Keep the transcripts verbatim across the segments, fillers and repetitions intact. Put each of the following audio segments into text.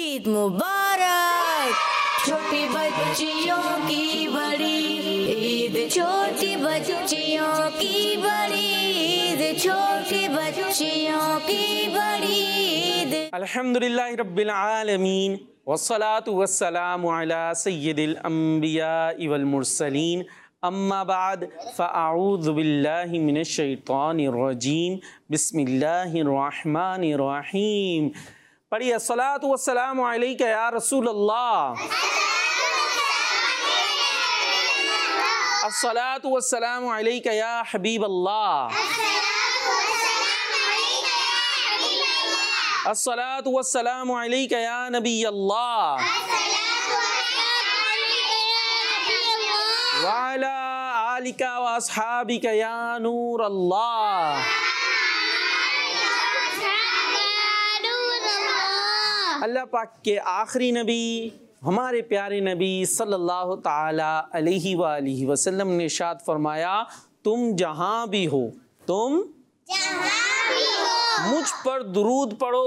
ईद मुबारक। छोटी बच्चियों की बड़ी ईद, छोटी बच्चियों की बड़ी ईद, छोटी बच्चियों की बड़ी ईद। अल्हम्दुलिल्लाहि रब्बिल आलमीन वस्सलातु वस्सलामु अला सय्यिदिल अंबियाइ वल मुरसलीन अम्मा बाद फ़अऊज़ु बिल्लाहि मिनश शैतानिर रजीम बिस्मिल्लाहिर रहमानिर रहीम। पढ़िए अस्सलातु वस्सलामु अलैका या रसूल अल्लाह, अस्सलातु वस्सलामु अलैका या हबीब अल्लाह, अस्सलातु वस्सलामु अलैका या नबी अल्लाह, व अला आलिका व अस्हाबिका या नूर अल्लाह। अल्लाह पाक के आखिरी नबी हमारे प्यारे नबी सल्लल्लाहु ताला अलैहि वालिहि वसल्लम ने इरशाद फरमाया, तुम जहाँ भी हो, तुम जहाँ भी हो मुझ पर दुरूद पढ़ो।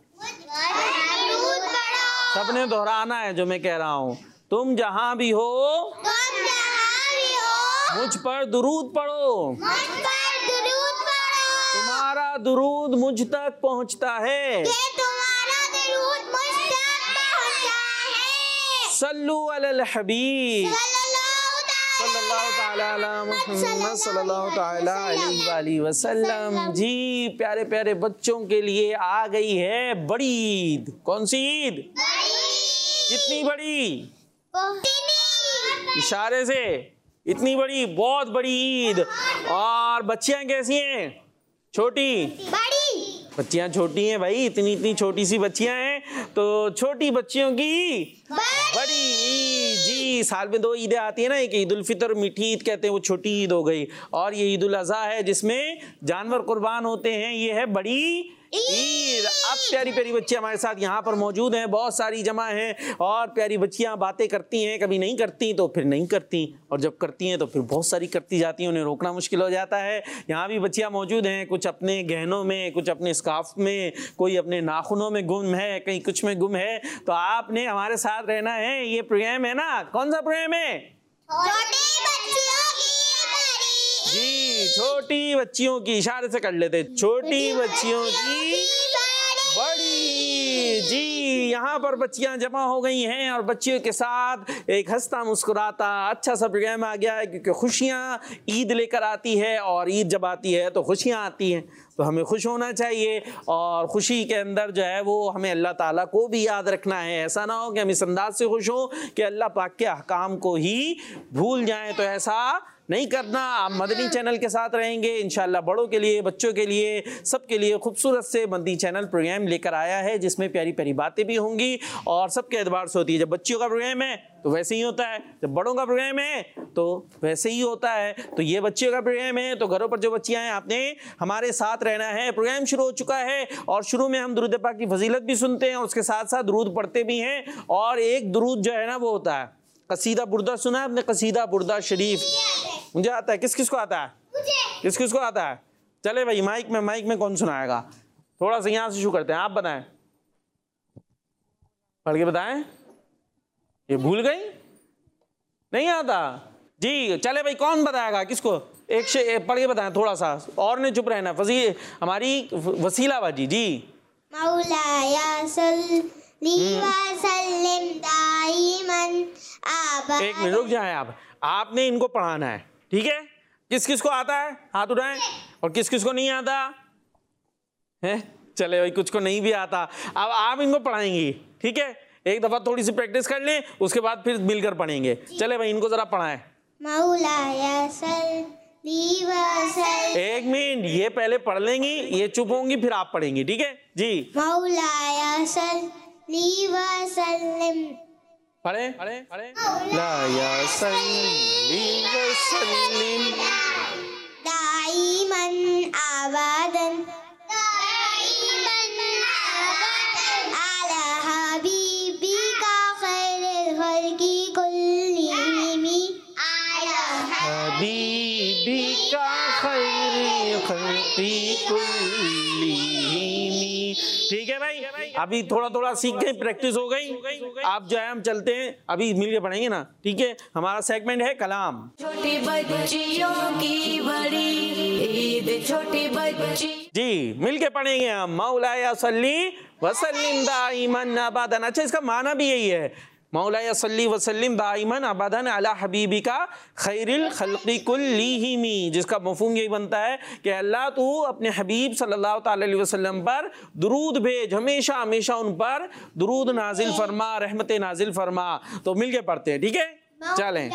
सबने दोहराना है जो मैं कह रहा हूँ। तुम जहाँ भी हो मुझ पर दुरूद पढ़ो, तुम्हारा दुरूद मुझ तक पहुँचता है। सल्लु अलल हबीब सल्लल्लाहु ताला अला मुहम्मद सल्लल्लाहु ताला अलैहि वसल्लम। जी प्यारे प्यारे बच्चों के लिए आ गई है बड़ी ईद। कौन सी ईद? कितनी बड़ी? इशारे से इतनी बड़ी, बहुत बड़ी ईद। और बच्चियां कैसी हैं? छोटी बड़ी? बच्चियां छोटी हैं भाई, इतनी इतनी छोटी सी बच्चियां हैं, तो छोटी बच्चियों की बड़ी ईद। जी साल में दो ईदें आती है ना, एक ईद उल फितर मीठी ईद कहते हैं, वो छोटी ईद हो गई, और ये ईद उल अज़हा है जिसमें जानवर कुर्बान होते हैं, ये है बड़ी ईद। अब प्यारी प्यारी बच्चियां हमारे साथ यहाँ पर मौजूद हैं, बहुत सारी जमा हैं, और प्यारी बच्चियां बातें करती हैं, कभी नहीं करती तो फिर नहीं करती, और जब करती हैं तो फिर बहुत सारी करती जाती हैं, उन्हें रोकना मुश्किल हो जाता है। यहाँ भी बच्चियां मौजूद हैं, कुछ अपने गहनों में, कुछ अपने स्कार्फ में, कोई अपने नाखूनों में गुम है, कहीं कुछ में गुम है, तो आपने हमारे साथ रहना है। ये प्रोग्राम है ना, कौन सा प्रोग्राम है? जी छोटी बच्चियों की, इशारे से कर लेते, छोटी बच्चियों की बड़ी। जी यहाँ पर बच्चियां जमा हो गई हैं, और बच्चियों के साथ एक हंसता मुस्कुराता अच्छा सा प्रोग्राम आ गया है, क्योंकि खुशियाँ ईद लेकर आती है, और ईद जब आती है तो खुशियाँ आती हैं, तो हमें खुश होना चाहिए, और खुशी के अंदर जो है वो हमें अल्लाह ताला को भी याद रखना है। ऐसा ना हो कि हम इस अंदाज से खुश हों कि अल्लाह पाक के अहकाम को ही भूल जाएं, तो ऐसा नहीं करना। आप मदनी चैनल के साथ रहेंगे इंशाल्लाह। बड़ों के लिए, बच्चों के लिए, सबके लिए खूबसूरत से मदनी चैनल प्रोग्राम लेकर आया है, जिसमें प्यारी प्यारी बातें भी होंगी, और सबके एतबार से होती है। जब बच्चियों का प्रोग्राम है तो वैसे ही होता है, जब बड़ों का प्रोग्राम है तो वैसे ही होता है। तो ये बच्चियों का प्रोग्राम है, तो घरों पर जो बच्चियां हैं आपने हमारे साथ रहना है। प्रोग्राम शुरू हो चुका है, और शुरू में हम दुरूद पाक की फजीलत भी सुनते हैं, और उसके साथ साथ दुरूद पढ़ते भी हैं। और एक दुरूद जो है ना वो होता है कसीदा बुर्दा। सुना है आपने कसीदा बुर्दा शरीफ? मुझे आता है। किस किस को आता है? किस किस को आता है? चले भाई माइक में, माइक में कौन सुनाएगा? थोड़ा सा यहाँ से शुरू करते हैं, आप बताएं, पढ़ के बताएं। ये भूल गई? नहीं आता? जी चले भाई, कौन बताएगा? किसको? एक से पढ़ के बताएं थोड़ा सा, और ने चुप रहना। फजी हमारी वसीला बाजी जी। मौलाया सल्ली व सल्लिम दाइमन आबा। एक मिनट रुक जाए आप, आपने इनको पढ़ाना है, ठीक है? किस किस को आता है हाथ उठाएं, और किस किस को नहीं आता है? चले भाई, कुछ को नहीं भी आता। अब आप इनको पढ़ाएंगी, ठीक है? एक दफा थोड़ी सी प्रैक्टिस कर लें, उसके बाद फिर मिलकर पढ़ेंगे। चले भाई, इनको जरा पढ़ाएं। मौलाया सल्ली व सल्लिम। एक मिनट, ये पहले पढ़ लेंगी, ये चुप होंगी, फिर आप पढ़ेंगी, ठीक है जी? मौलाया सल्ली व सल्लिम। पढ़े पढ़े पढ़े। मौलाया सल्ली व सल्लिम दाइमन आबादन अला हबीबिका खैरिल खल्की कुल्लिहिम। हबीबिका खैरिल खल्की कुल्लिहिम। ठीक है भाई, अभी थोड़ा थोड़ा सीख गए, प्रैक्टिस हो गई। आप जो है हम चलते हैं, अभी मिल के पढ़ेंगे ना, ठीक है। हमारा सेगमेंट है कलाम। छोटी बच्चियों की बड़ी ईद, छोटी बच्ची। जी, मिल के पढ़ेंगे हम। मौलाया सल्ली वसल्लिम दाइमन अबदन। अच्छा, इसका माना भी यही है, मौलाया सल्ली वसल्लिम दाइमन अबदन अला हबीबिका खैरिल खल्क़ि कुल्लिहिमी, जिसका मफ़हूम यही बनता है कि अल्लाह तू अपने हबीब सल्लल्लाहु ताला अलैहि वसल्लम पर दुरूद भेज, हमेशा हमेशा उन पर दुरूद नाजिल फरमा, रहमतें नाजिल फरमा। तो मिल के पढ़ते हैं, ठीक है, चलें।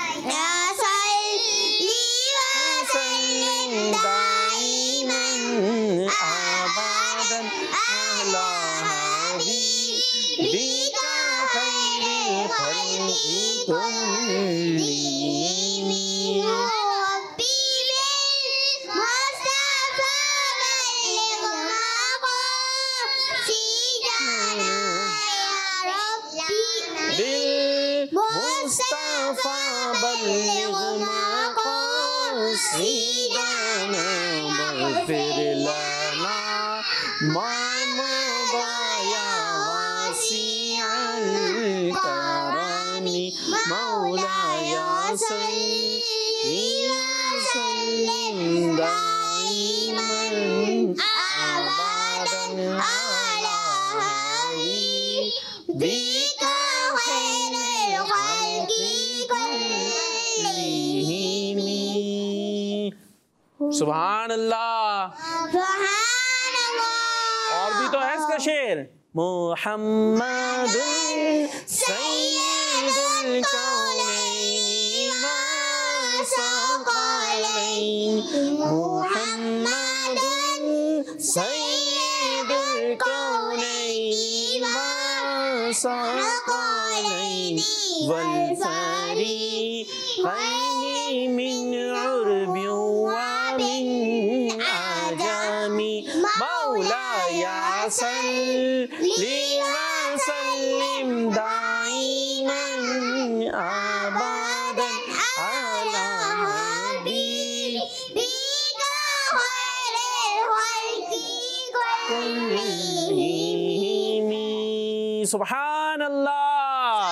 सुभान अल्लाह, और भी तो है इसका शेर। मुहम्मदुन सय्यदुल कौनैनि व सकलैनि, मुहम्मदुन सय्यदुल कौनैनि व सकलैनि वल फरीक़ैनि मिन उर्बिन व मिन आजमी, मौलाया सल्ली वसल्लिम दाइमन अबदन अला हबीबिका खैरिल खल्क़ि कुल्लिहिमी। सुभान अल्लाह,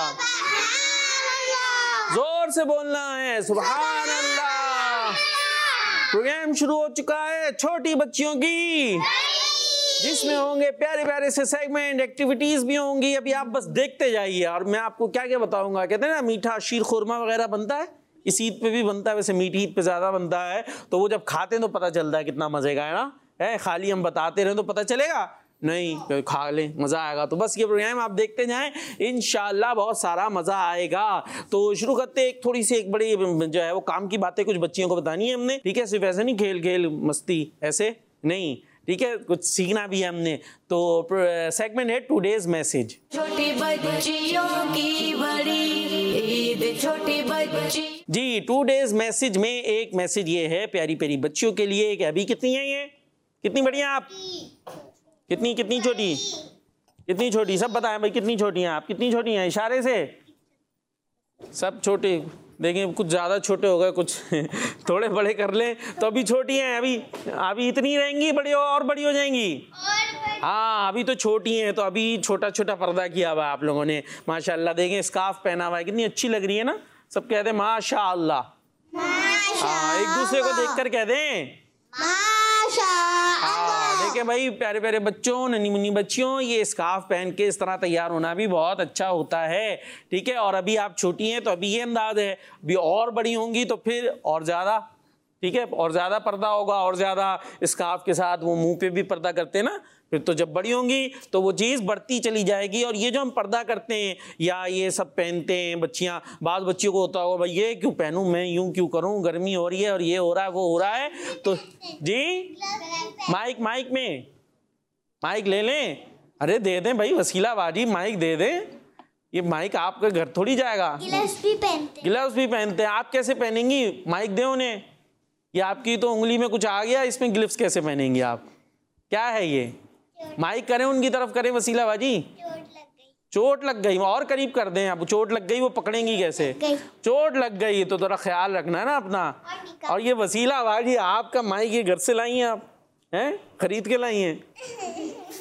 जोर से बोलना है, सुभान अल्लाह। प्रोग्राम शुरू हो चुका है छोटी बच्चियों की, जिसमें होंगे प्यारे प्यारे से सेगमेंट, एक्टिविटीज भी होंगी। अभी आप बस देखते जाइए और मैं आपको क्या क्या बताऊंगा। कहते हैं ना मीठा शीर खुरमा वगैरह बनता है, इस ईद पे भी बनता है, वैसे मीठी ईद पे ज़्यादा बनता है। तो वो जब खाते हैं तो पता चलता है कितना मज़े का है ना, है। खाली हम बताते रहें तो पता चलेगा नहीं, खा लें मज़ा आएगा। तो बस ये प्रोग्राम आप देखते जाएं, इंशाल्लाह बहुत सारा मज़ा आएगा। तो शुरू करते एक थोड़ी सी एक बड़ी जो है वो काम की बातें कुछ बच्चियों को बतानी है हमने, ठीक है। सिर्फ ऐसे नहीं खेल खेल मस्ती ऐसे नहीं, ठीक है, कुछ सीखना भी है हमने। तो सेगमेंट है टुडेज मैसेज। छोटी बच्चियों की बड़ी ईद, छोटी बच्ची। जी, टुडेज मैसेज में एक मैसेज ये है प्यारी प्यारी बच्चियों के लिए कि अभी कितनी है ये, कितनी बड़ी हैं आप, कितनी कितनी छोटी, कितनी छोटी, सब बताएं भाई कितनी छोटी हैं आप, कितनी छोटी हैं, इशारे से सब छोटे। देखें कुछ ज़्यादा छोटे हो गए, कुछ थोड़े बड़े कर लें तो अभी छोटी हैं, अभी अभी इतनी रहेंगी, बड़ी और बड़ी हो जाएंगी। हाँ, अभी तो छोटी हैं, तो अभी छोटा छोटा पर्दा किया हुआ है आप लोगों ने, माशाल्लाह। देखें स्कार्फ पहना हुआ है, कितनी अच्छी लग रही है ना। सब कहते हैं माशाल्लाह। हाँ, एक दूसरे को देखकर कह दें हाँ। देखें भाई प्यारे प्यारे बच्चों, नन्ही मुन्नी बच्चियों, ये स्कार्फ पहन के इस तरह तैयार होना भी बहुत अच्छा होता है, ठीक है। और अभी आप छोटी हैं तो अभी ये अंदाज है, अभी और बड़ी होंगी तो फिर और ज़्यादा, ठीक है, और ज़्यादा पर्दा होगा, और ज़्यादा स्कार्फ के साथ वो मुंह पे भी पर्दा करते हैं ना, फिर तो जब बड़ी होंगी तो वो चीज़ बढ़ती चली जाएगी। और ये जो हम पर्दा करते हैं या ये सब पहनते हैं बच्चियां, बाद बच्चियों को होता होगा भाई ये क्यों पहनूं, मैं यूं क्यों करूं, गर्मी हो रही है और ये हो रहा है वो हो रहा है। तो जी माइक माइक में माइक ले लें, अरे दे दें भाई वसीला बाजी, माइक दे दें। ये माइक आपके घर थोड़ी जाएगा। ग्लव्स भी पहनते ग्लव्स भी पहनते हैं, आप कैसे पहनेंगी, माइक दे उन्हें। ये आपकी तो उंगली में कुछ आ गया, इसमें ग्लव्स कैसे पहनेंगी आप, क्या है ये। माइक करें उनकी तरफ करें वसीला बाजी। चोट लग गई, चोट लग गई, और करीब कर दें। अब चोट लग गई वो पकड़ेंगी कैसे, चोट लग गई तो थोड़ा ख्याल रखना है ना अपना। और ये वसीला बाजी आपका माइक ये घर से लाई हैं आप, हैं खरीद के लाई हैं।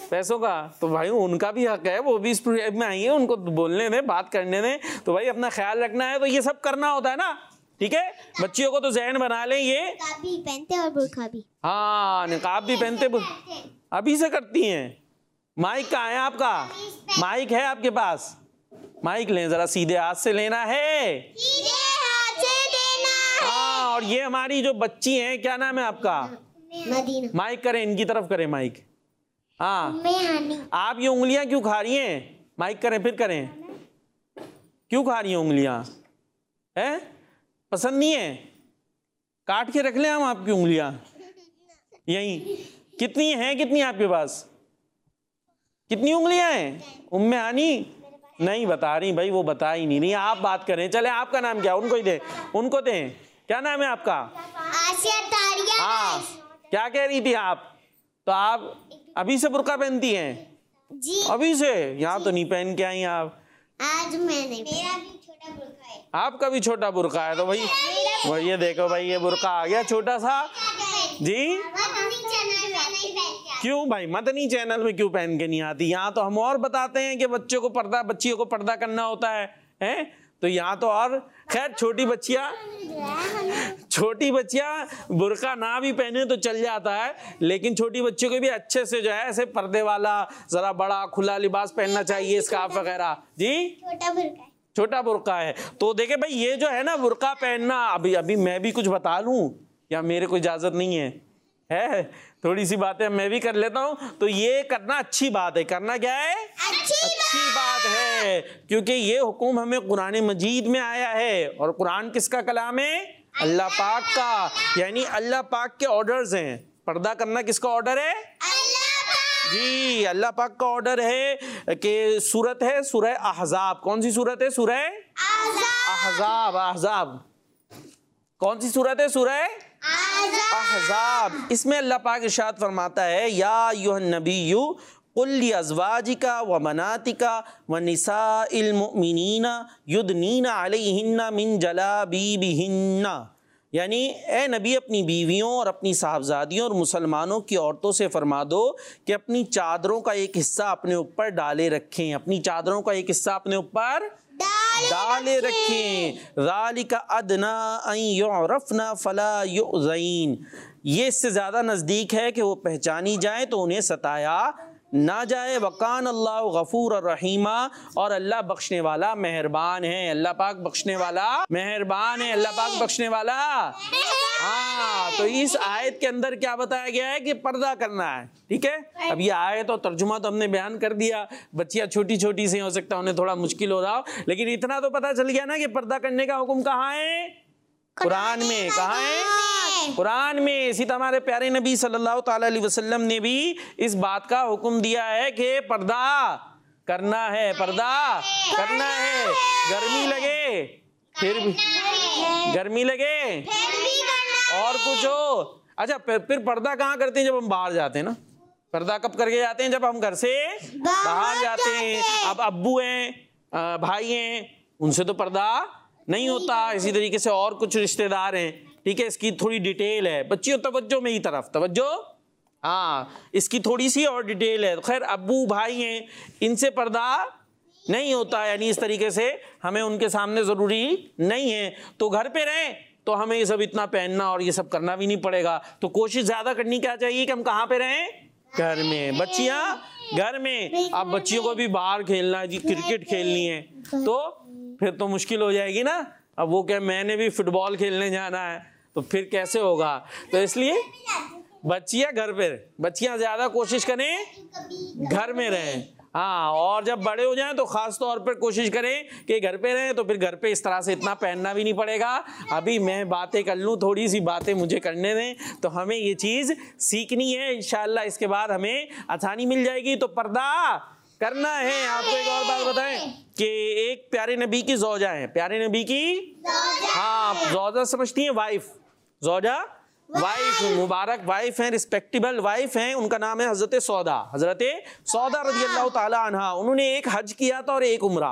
पैसों का, तो भाई उनका भी हक है, वो भी इस प्रोजेक्ट में आई है, उनको बोलने दें, बात करने दें। तो भाई अपना ख्याल रखना है, तो ये सब करना होता है ना, ठीक है। बच्चियों को तो ज़हन बना लें ये, निकाब भी पहनते और बुर्का भी। हाँ निकाब भी पहनते, अभी से करती हैं। माइक कहाँ है आपका? माइक है आपके पास? माइक लें जरा, सीधे हाथ से लेना है, सीधे हाथ से देना है। हाँ। और ये हमारी जो बच्ची हैं, क्या नाम है आपका? मदीना। माइक करें, इनकी तरफ करें माइक, हाँ। मैं हानी। आप ये उंगलियां क्यों खा रही हैं? माइक करें, फिर करें। क्यों खा रही हैं उंगलियां? हैं? पसंद नहीं है? काट के रख लें हम आपकी उंगलियां यहीं। कितनी हैं, कितनी आपके पास? कितनी उंगलियां हैं? उम्मे हानी नहीं बता रही भाई, वो बता ही नहीं रही। आप बात करें, चले। आपका नाम क्या? उनको ही दें, उनको दें। क्या नाम है आपका? आसिया तारिया। हाँ, क्या कह रही थी आप? तो आप अभी से बुर्का पहनती हैं? जी अभी से? यहाँ तो नहीं पहन के आई आप। आज मैंने, मेरा भी छोटा बुर्का है। आपका भी छोटा बुर्का है, तो भाई भाई ये देखो भाई, ये बुर्का आ गया छोटा सा जी। क्यों भाई मदनी चैनल में क्यों पहन के नहीं आती? यहाँ तो हम और बताते हैं कि बच्चों को पर्दा, बच्चियों को पर्दा करना होता है, हैं? तो यहाँ तो और खैर, छोटी बच्चियाँ छोटी बच्चियाँ बुर्का ना भी पहने तो चल जाता है, लेकिन छोटी बच्चियों को भी अच्छे से जो है ऐसे पर्दे वाला, जरा बड़ा खुला लिबास पहनना चाहिए, स्कार्फ वगैरह जी। छोटा बुर्का है। छोटा बुर्का है। तो देखे भाई, ये जो है ना बुर्का पहनना, अभी अभी मैं भी कुछ बता लूं या मेरे को इजाजत नहीं है? है थोड़ी सी बातें मैं भी कर लेता हूं। तो ये करना अच्छी बात है। करना क्या है? अच्छी, अच्छी बात है, क्योंकि ये हुक्म हमें कुरान मजीद में आया है। और कुरान किसका कलाम है? अल्लाह पाक का, यानी अल्लाह पाक के ऑर्डर्स हैं। पर्दा करना किसका ऑर्डर है? अल्लाह पाक। जी, अल्लाह पाक का ऑर्डर है कि सूरत है सूरह अहज़ाब। कौन सी सूरत है? सूरह अहज़ाब। अहज़ाब कौन सी सूरत है? सूरह अहज़ाब। इसमें अल्लाह पाक इरशाद फरमाता है, या अय्युहन नबिय्यु कुल लि अज़वाजिका व बनातिका व निसाइल मुमिनीना युदनीना अलैहिन्ना मिन जलाबीबिहिन्ना। यानी ए नबी, अपनी बीवियों और अपनी साहबजादियों और मुसलमानों की औरतों से फरमा दो कि अपनी चादरों का एक हिस्सा अपने ऊपर डाले रखें। अपनी चादरों का एक हिस्सा अपने ऊपर डाले रखें। ज़ालिका अदना अन युरफ़ना फला युज़ैन। ये इससे ज़्यादा नज़दीक है कि वो पहचानी जाए तो उन्हें सताया ना जाए। वकान अल्लाह गफूर रहीमा, और अल्लाह बख्शने वाला मेहरबान है। अल्लाह पाक बख्शने वाला मेहरबान है। अल्लाह पाक बख्शने वाला। हाँ, तो इस आयत के अंदर क्या बताया गया है कि पर्दा करना है, ठीक है। अब ये आयत और तर्जुमा तो हमने बयान कर दिया। बच्चियां छोटी छोटी सी, हो सकता है उन्हें थोड़ा मुश्किल हो रहा हो, लेकिन इतना तो पता चल गया ना कि पर्दा करने का हुक्म कहाँ है? कुरान में। कहाँ है? कुरान में। इसी तरह हमारे प्यारे नबी सल्लल्लाहु ताला अलैहि वसल्लम ने भी इस बात का हुक्म दिया है कि पर्दा करना है, पर्दा करना है। गर्मी लगे फिर भी, गर्मी लगे और कुछ हो। अच्छा, फिर पर्दा कहाँ करते हैं? जब हम बाहर जाते हैं ना। पर्दा कब करके जाते हैं? जब हम घर से बाहर जाते हैं। अब अब्बू हैं, भाई हैं, उनसे तो पर्दा नहीं होता। इसी तरीके से और कुछ रिश्तेदार हैं, ठीक है। इसकी थोड़ी डिटेल है। बच्चियों तवज्जो मेरी तरफ, तवज्जो। हाँ, इसकी थोड़ी सी और डिटेल है। खैर, अब्बू भाई हैं, इनसे पर्दा नहीं होता, यानी इस तरीके से हमें उनके सामने ज़रूरी नहीं है। तो घर पे रहें तो हमें ये सब इतना पहनना और ये सब करना भी नहीं पड़ेगा। तो कोशिश ज़्यादा करनी क्या चाहिए कि हम कहाँ पे रहें? घर में। बच्चियाँ घर में। अब बच्चियों को भी बाहर खेलना है जी, क्रिकेट खेलनी है, तो फिर तो मुश्किल हो जाएगी ना। अब वो क्या, मैंने भी फुटबॉल खेलने जाना है, तो फिर कैसे होगा? तो इसलिए बच्चियां घर पे, बच्चियां ज्यादा कोशिश करें घर में रहें। हाँ, और जब बड़े हो जाएं तो खास तौर पर कोशिश करें कि घर पे रहें, तो फिर घर पे इस तरह से इतना पहनना भी नहीं पड़ेगा। अभी मैं बातें कर लूँ, थोड़ी सी बातें मुझे करने दें, तो हमें ये चीज़ सीखनी है। इंशाअल्लाह इसके बाद हमें आसानी मिल जाएगी। तो पर्दा करना है। आपको एक और बात बताएं कि एक प्यारे नबी की ज़ौजा है। प्यारे नबी की, हाँ, ज़ौजा समझती हैं? वाइफ, ज़ौजा वाइफ, मुबारक वाइफ हैं, रिस्पेक्टेबल वाइफ हैं। उनका नाम है हजरत सौदा। हजरत सौदा रज़ियल्लाहु ताला अन्हा। उन्होंने एक हज किया था और एक उम्रा।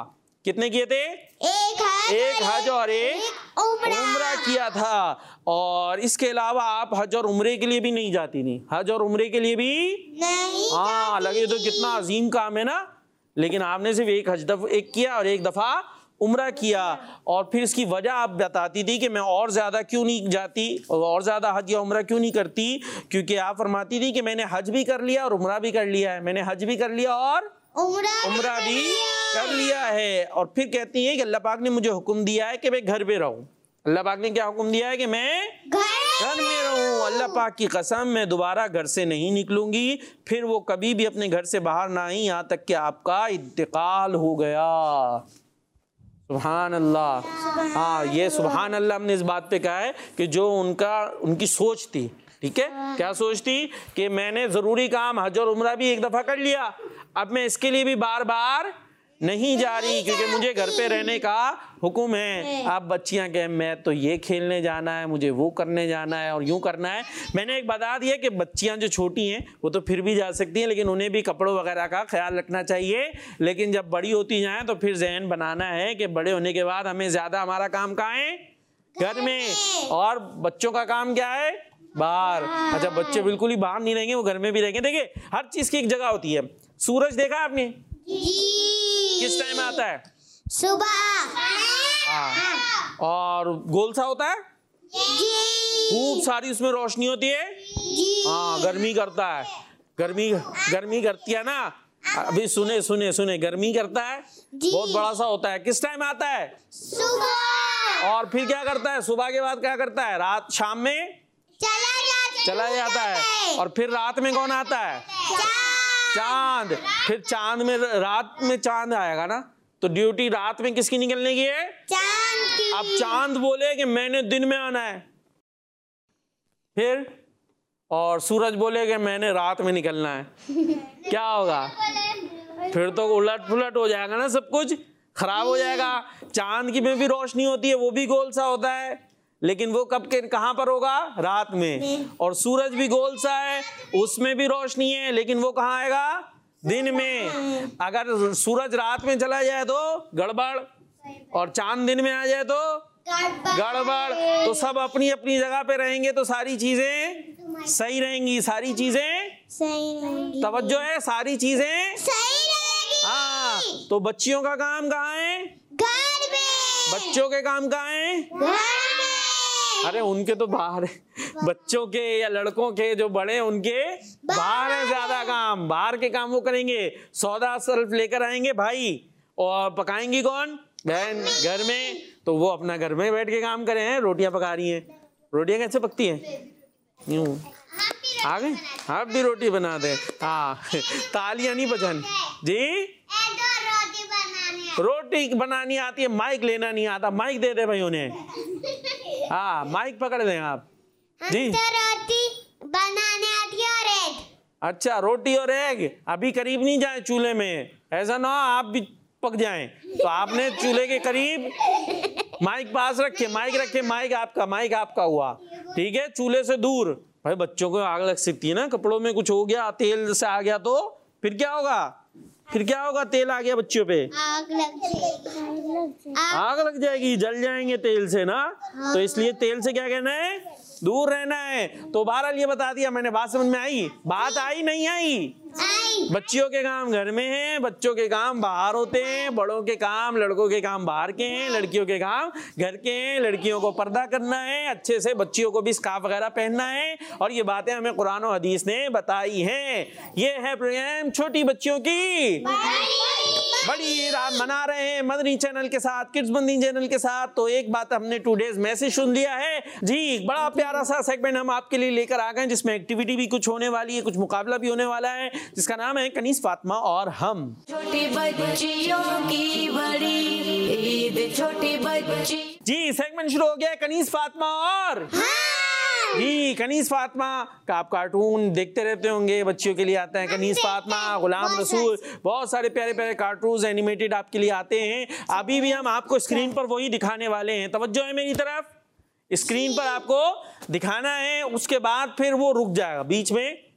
कितने किए थे? एक हज एक हज और एक उम्रा। उम्रा किया था। और इसके अलावा आप हज और उम्रे के लिए भी नहीं जाती नहीं, हज और उम्रे के लिए भी नहीं हाँ, लगे तो कितना अजीम काम है ना, लेकिन आपने सिर्फ एक हज दफ एक किया और एक दफा उम्रा किया। और फिर इसकी वजह आप बताती थी कि मैं और ज्यादा क्यों नहीं जाती और ज्यादा हज या उम्रा क्यों नहीं करती, क्योंकि आप फरमाती थी कि मैंने हज भी कर लिया और उम्रा भी कर लिया है, मैंने हज भी कर लिया और उम्रा उम्रा भी कर लिया है। और फिर कहती है कि अल्लाह पाक ने मुझे हुक्म दिया है कि मैं घर पे रहूं। अल्लाह पाक ने क्या हुक्म दिया है? कि मैं घर में रहूं। अल्लाह पाक की कसम, मैं दोबारा घर से नहीं निकलूंगी, फिर वो कभी भी अपने घर से बाहर ना आई, यहाँ तक कि आपका इंतकाल हो गया। सुभान अल्लाह। हाँ, ये सुभान अल्लाह हमने इस बात पे कहा है कि जो उनका उनकी सोच थी, ठीक है, क्या सोच थी कि मैंने जरूरी काम हज और उम्रा भी एक दफा कर लिया, अब मैं इसके लिए भी बार बार नहीं जा रही, क्योंकि मुझे घर पे रहने का हुक्म है। आप बच्चियां कहें मैं तो ये खेलने जाना है, मुझे वो करने जाना है और यूं करना है। मैंने एक बता दिया कि बच्चियां जो छोटी हैं वो तो फिर भी जा सकती हैं, लेकिन उन्हें भी कपड़ों वगैरह का ख्याल रखना चाहिए। लेकिन जब बड़ी होती जाएं तो फिर जहन बनाना है कि बड़े होने के बाद हमें ज्यादा हमारा काम कहाँ है? घर में। और बच्चों का काम क्या है? बाहर। अच्छा, बच्चे बिल्कुल ही बाहर नहीं रहेंगे, वो घर में भी रहेंगे। देखिए, हर चीज की एक जगह होती है। सूरज देखा आपने? किस टाइम आता है? सुबह। हाँ। और गोल सा होता है, खूब सारी उसमें रोशनी होती है। हाँ, गर्मी करता है, गर्मी गर्मी करती है ना। अभी सुने सुने सुने गर्मी करता है, बहुत बड़ा सा होता है। किस टाइम आता है? सुबह। और फिर क्या करता है? सुबह के बाद क्या करता है? रात, शाम में चला जाता चला जाता है। और फिर रात में कौन आता है? चांद। फिर चांद में, रात में चांद आएगा ना, तो ड्यूटी रात में किसकी निकलने की है? चांद की। अब चांद बोले कि मैंने दिन में आना है, फिर और सूरज बोले कि मैंने रात में निकलना है, क्या होगा? फिर तो उलट पुलट हो जाएगा ना, सब कुछ खराब हो जाएगा। चांद की में भी रोशनी होती है, वो भी गोल सा होता है, लेकिन वो कब के कहां पर होगा? रात में। और सूरज भी गोल सा है, उसमें भी रोशनी है, लेकिन वो कहां आएगा? दिन में। अगर सूरज रात में चला जाए तो गड़बड़, और चांद दिन में आ जाए तो गड़बड़। तो सब अपनी अपनी जगह पे रहेंगे तो सारी चीजें सही रहेंगी, सारी चीजें सही रहेंगी। तवज्जो है, सारी चीजें सही रहेंगी। हाँ। तो बच्चियों का काम कहाँ है? घर में। बच्चों के काम कहाँ है? घर में। अरे उनके तो बाहर है, बच्चों के या लड़कों के जो बड़े हैं उनके बाहर है ज्यादा काम। बाहर के काम वो करेंगे, सौदा सल्फ लेकर आएंगे भाई, और पकाएंगी कौन? बहन घर में। तो वो अपना घर में बैठ के काम करे हैं, रोटियां पका रही हैं। रोटियां कैसे पकती हैं? यूं आ गए, आप भी रोटी बना दे। हाँ, तालियां नहीं बजानी जी। रोटी बनानी आती है, माइक लेना नहीं आता। माइक दे दे भाई उन्हें। हाँ, माइक पकड़ दें आप जी। तो रोटी बनाने आती है और एग। अच्छा, रोटी और एग। अभी करीब नहीं जाए चूल्हे में, ऐसा ना हो आप भी पक जाएं। तो आपने चूल्हे के करीब माइक पास रखे, माइक रखे, माइक आपका, माइक आपका हुआ, ठीक है, चूल्हे से दूर। भाई बच्चों को आग लग सकती है ना, कपड़ों में कुछ हो गया, तेल से आ गया तो फिर क्या होगा? फिर क्या होगा? तेल आ गया बच्चों पे, आग लग जाएगी। आग लग जाएगी, जल जाएंगे तेल से ना। तो इसलिए तेल से क्या कहना है? दूर रहना है। तो बहरहाल ये बता दिया मैंने, बात समझ में आई? बात आई नहीं आई? बच्चियों के काम घर में हैं, बच्चों के काम बाहर होते हैं, बड़ों के काम, लड़कों के काम बाहर के हैं, लड़कियों के काम घर के हैं। लड़कियों को पर्दा करना है अच्छे से, बच्चियों को भी स्कार्फ वगैरह पहनना है, और ये बातें हमें कुरान और हदीस ने बताई हैं। ये है प्रोग्राम छोटी बच्चियों की बड़ी रात मना रहे हैं मदनी चैनल के साथ, किड्स मदनी चैनल के साथ। तो एक बात हमने टू डेज मैसेज सुन लिया है जी, बड़ा प्यारा सा सेगमेंट हम आपके लिए लेकर आ गए, जिसमें एक्टिविटी भी कुछ होने वाली है, कुछ मुकाबला भी होने वाला है, जिसका नाम है कनीस फातिमा और हम। छोटी बच्चियों की बड़ी ईद, छोटी बच्ची जी, सेगमेंट शुरू हो गया है कनीस फातिमा और जी। कनीस फातिमा का आप कार्टून देखते रहते होंगे, बच्चियों के लिए आता है कनीस फातिमा, गुलाम रसूल, बहुत सारे प्यारे प्यारे कार्टून्स एनिमेटेड आपके लिए आते हैं। अभी भी हम आपको स्क्रीन पर वही दिखाने वाले हैं, तवज्जो है मेरी तरफ, स्क्रीन पर आपको दिखाना है, उसके बाद फिर वो रुक जाएगा, बीच में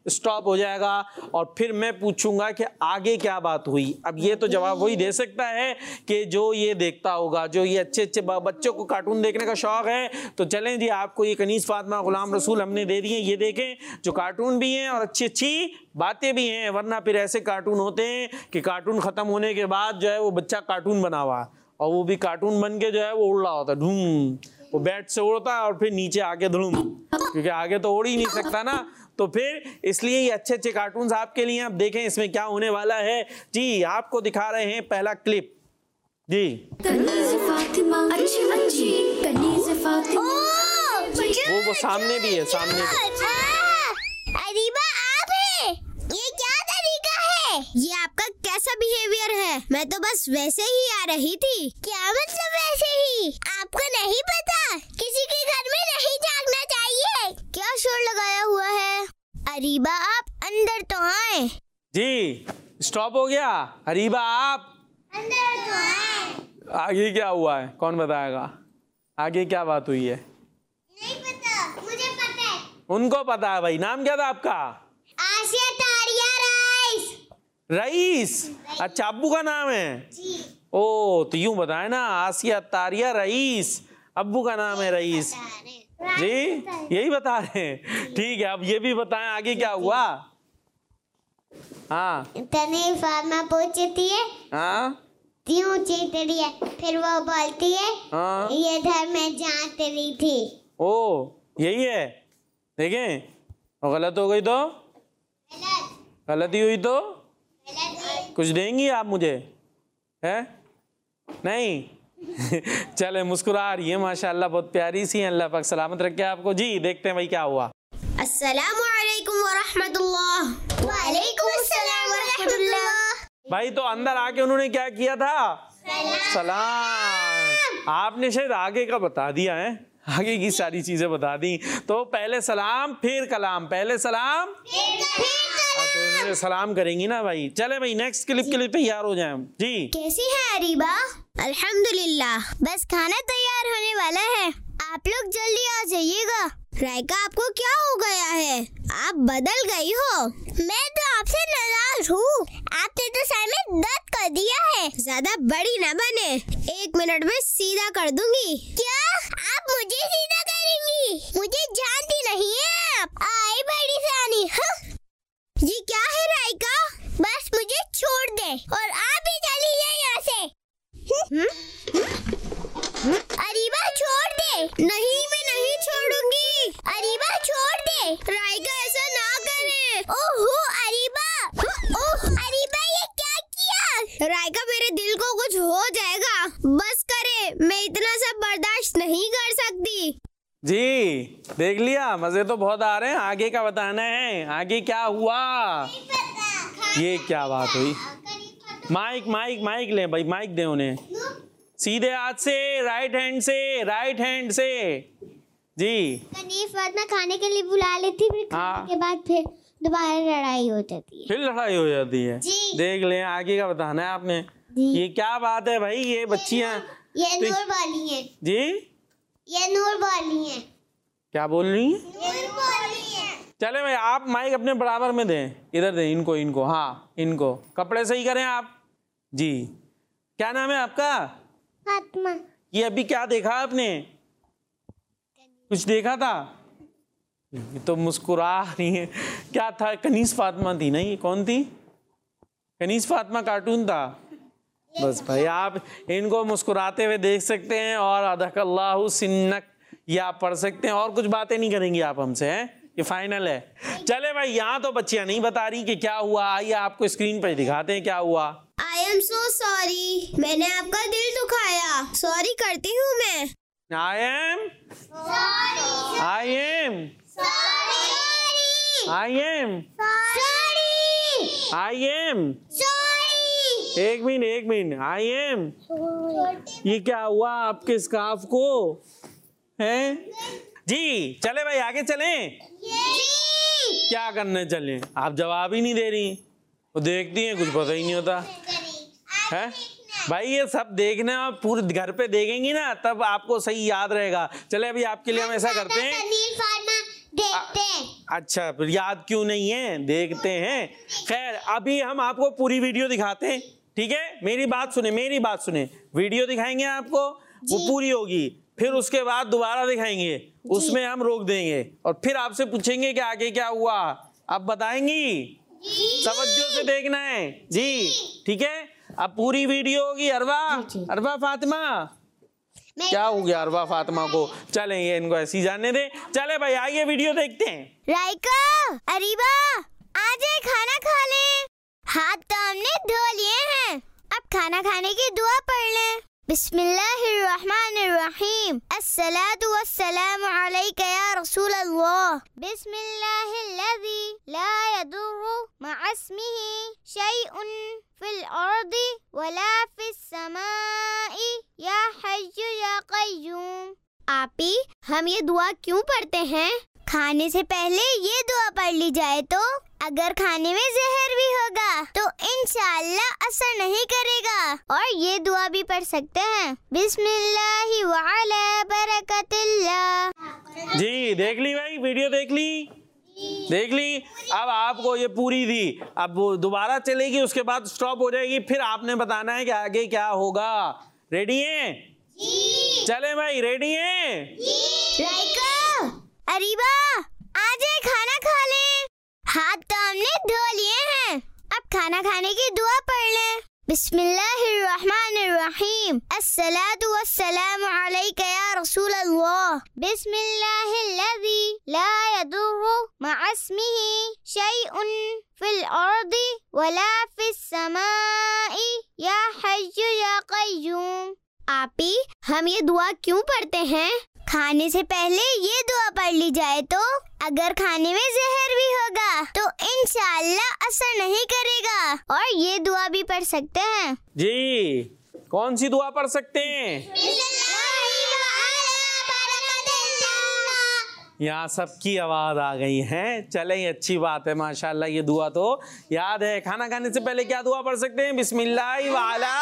स्टॉप हो जाएगा और फिर मैं पूछूंगा कि आगे क्या बात हुई। अब ये तो जवाब वही दे सकता है कि जो ये देखता होगा, जो ये अच्छे अच्छे बच्चों को कार्टून देखने का शौक है। तो चलें जी, आपको ये कनीज़ फातिमा गुलाम रसूल हमने दे दिए, ये देखें, जो कार्टून भी हैं और अच्छी अच्छी बातें भी हैं। वरना फिर ऐसे कार्टून होते हैं कि कार्टून ख़त्म होने के बाद जो है वो बच्चा कार्टून बना हुआ और वो भी कार्टून बन के जो है वो उड़ रहा होता है, धूम, वो बैट से उड़ता है और फिर नीचे आके धूम, क्योंकि आगे तो उड़ ही नहीं सकता ना। तो फिर इसलिए ये अच्छे अच्छे कार्टून्स आपके लिए। आप देखें इसमें क्या होने वाला है जी। आपको दिखा रहे हैं पहला क्लिप जी। कनीज़ फातिमा अच्छी अच्छी कनीज़ फातिमा। वो वो सामने भी है, सामने भी। अरीबा आप है? ये क्या तरीका है? ये आपका कैसा बिहेवियर है? मैं तो बस वैसे ही आ रही थी। क्या मतलब वैसे ही? आपको नहीं पता किसी के घर में नहीं जागना चाहिए। क्या शोर लगाया हुआ है? अरीबा आप अंदर तो आए। जी स्टॉप हो गया। अरीबा आप अंदर तो आए। आगे क्या हुआ है, कौन बताएगा? आगे क्या बात हुई है? नहीं पता, मुझे पता है। उनको पता है भाई। नाम क्या था आपका? आसिया तारिया राइस। रईस। अच्छा, अब्बू का नाम है? जी। ओ तो यूं बताए ना, आसिया तारिया रईस, अब्बू का नाम है रईस जी, यही बता रहे हैं। ठीक है, अब ये भी बताएं आगे क्या हुआ। हाँ तने फार्मा पूछती है, हाँ क्यों चीतरी है? फिर वो बोलती है हाँ ये घर में जांच रही थी। ओ यही है। देखें, और गलत हो गई तो? गलती हुई तो कुछ देंगी आप मुझे, है नहीं? चले, मुस्कुरा रही है माशाल्लाह, बहुत प्यारी सी है। अल्लाह पाक सलामत रखे आपको जी। देखते हैं भाई क्या हुआ। अस्सलामु अलैकुम व रहमतुल्लाह। वालेकुम अस्सलाम व रहमतुल्लाह। भाई तो अंदर आके उन्होंने क्या किया था? सलाम। आपने शायद आगे का बता दिया है, आगे की सारी चीजें बता दी। तो पहले सलाम फिर कलाम, पहले सलाम तो इन्होंने सलाम करेंगी ना भाई। चले भाई नेक्स्ट क्लिप के लिए तैयार हो जाए जी। कैसी है अरीबा? अल्हम्दुलिल्लाह, बस खाना तैयार होने वाला है, आप लोग जल्दी आ जाइएगा। रायका आपको क्या हो गया है? आप बदल गई हो। मैं तो आपसे नाराज हूँ, आपने तो सर में दर्द कर दिया है। ज्यादा बड़ी न बने, एक मिनट में सीधा कर दूंगी। क्या आप मुझे सीधा करेंगी? मुझे जानती नहीं है आप। आई बड़ी सानी। हाँ? ये क्या है रायका? बस मुझे छोड़ दे और आप भी चली जाए यहाँ से। अरीबा छोड़ दे। नहीं, मैं नहीं छोड़ूंगी। अरीबा छोड़ दे। रायका ऐसा ना करे। ओहो अरीबा, ओह अरीबा ये क्या किया? रायका मेरे दिल को कुछ हो जाएगा, बस करे, मैं इतना सब बर्दाश्त नहीं कर सकती। जी देख लिया, मजे तो बहुत आ रहे हैं। आगे का बताना है, आगे क्या हुआ? ये क्या बात हुई? माइक माइक माइक ले भाई, माइक दे उन्हें। सीधे हाथ से, राइट हैंड से, राइट हैंड से जी। कनीफ फातिमा खाने के लिए बुला लेती, फिर खाने के बाद फिर दोबारा लड़ाई हो जाती है। फिर लड़ाई हो जाती है जी। देख ले, आगे का बताना है आपने। ये क्या बात है भाई? ये बच्चियां ये नूर वाली है जी, ये नूर वाली है। क्या बोल रही हैं? नूर वाली है। चले भाई, आप माइक अपने बराबर में दें, इधर दें इनको, इनको, हाँ इनको कपड़े सही करें आप जी। क्या नाम है आपका? फातिमा। ये अभी क्या देखा आपने? कुछ देखा था? ये तो मुस्कुरा रही है। क्या था? कनीज़ फातिमा थी ना? ये कौन थी? कनीज़ फातिमा कार्टून था। बस भाई आप इनको मुस्कुराते हुए देख सकते हैं। और अदकल्लाहु सिन्नक ये आप पढ़ सकते हैं। और कुछ बातें नहीं करेंगी आप हमसे, हैं? ये फाइनल है। चले भाई, यहाँ तो बच्चियां नहीं बता रही कि क्या हुआ। आइए आपको स्क्रीन पर दिखाते हैं क्या हुआ। आई एम सो सॉरी, मैंने आपका दिल दुखाया। सॉरी करती हूँ मैं। I am I am I am I am एक मिनट एक मिनट आई एम। ये क्या हुआ आपके स्कार्फ को, हैं? जी चले भाई आगे चलें। क्या करने चले? आप जवाब ही नहीं दे रही। वो देखती हैं, कुछ पता ही नहीं होता है भाई। ये सब देखना, पूरे घर पे देखेंगी ना तब आपको सही याद रहेगा। चले अभी आपके लिए हम ऐसा करते हैं, देखते हैं। अच्छा, फिर याद क्यों नहीं है, देखते हैं। खैर, अभी हम आपको पूरी वीडियो दिखाते हैं, ठीक है? मेरी बात सुने, मेरी बात सुने। वीडियो दिखाएंगे आपको, वो पूरी होगी, फिर उसके बाद दोबारा दिखाएंगे, उसमें हम रोक देंगे और फिर आपसे पूछेंगे कि आगे क्या हुआ। आप बताएंगी? तवज्जो से देखना है जी, ठीक है? अब पूरी वीडियो होगी। अरवा, अरवा फातिमा, क्या हो गया अरवा फातिमा को? चलें, ये इनको ऐसी जाने दे। चले भाई, आइए वीडियो देखते हैं। राइका, अरीबा, आ जाए, खाना खा ले। हाथ तो हमने धो लिए हैं, अब खाना खाने की दुआ पढ़ लें। बिस्मिल्लाहिर्रहमानिर्रहीम। अस्सलातु वस्सलामु अलैका या रसूल अल्लाह। बिस्मिल्लाहिल्लज़ी ला यदुर्रु मअस्मिही शैउन फिल अर्दि वला फिस समाई या हय्यु या क़य्यूम। आपी, हम ये दुआ क्यों पढ़ते हैं? खाने से पहले ये दुआ पढ़ ली जाए तो अगर खाने में जहर भी होगा तो इंशाअल्लाह असर नहीं करेगा। और ये दुआ भी पढ़ सकते हैं, बिस्मिल्लाहि व अला बरकतिल्लाह। जी, देख ली भाई, वीडियो देख ली, देख ली। अब आपको ये पूरी थी, अब वो दोबारा चलेगी, उसके बाद स्टॉप हो जाएगी, फिर आपने बताना है कि आगे क्या होगा। रेडी हैं? चले भाई, रेडी हैं? राइका, अरीबा, आ जाए, खाना खा ले। हाथ तो हमने धो लिए हैं, अब खाना खाने की दुआ पढ़ लें। बिस्मिल्लाहिर्रहमानिर्रहीम। अस्सलातु वस्सलामु अलैका या रसूल अल्लाह। बिस्मिल्लाहिल्लज़ी ला यदुर्रु मअस्मिही शैउन फिल अर्दि वला फिस समाई या हय्यु या क़य्यूम। आपी, हम ये दुआ क्यों पढ़ते हैं? खाने से पहले ये दुआ पढ़ ली जाए तो अगर खाने में जहर भी होगा तो इंशाअल्लाह असर नहीं करेगा। और ये दुआ भी पढ़ सकते हैं जी। कौन सी दुआ पढ़ सकते हैं? यहाँ सबकी आवाज आ गई है। चले, अच्छी बात है, माशाल्लाह। ये दुआ तो याद है। खाना खाने से पहले क्या दुआ पढ़ सकते हैं? बिस्मिल्लाहि व अला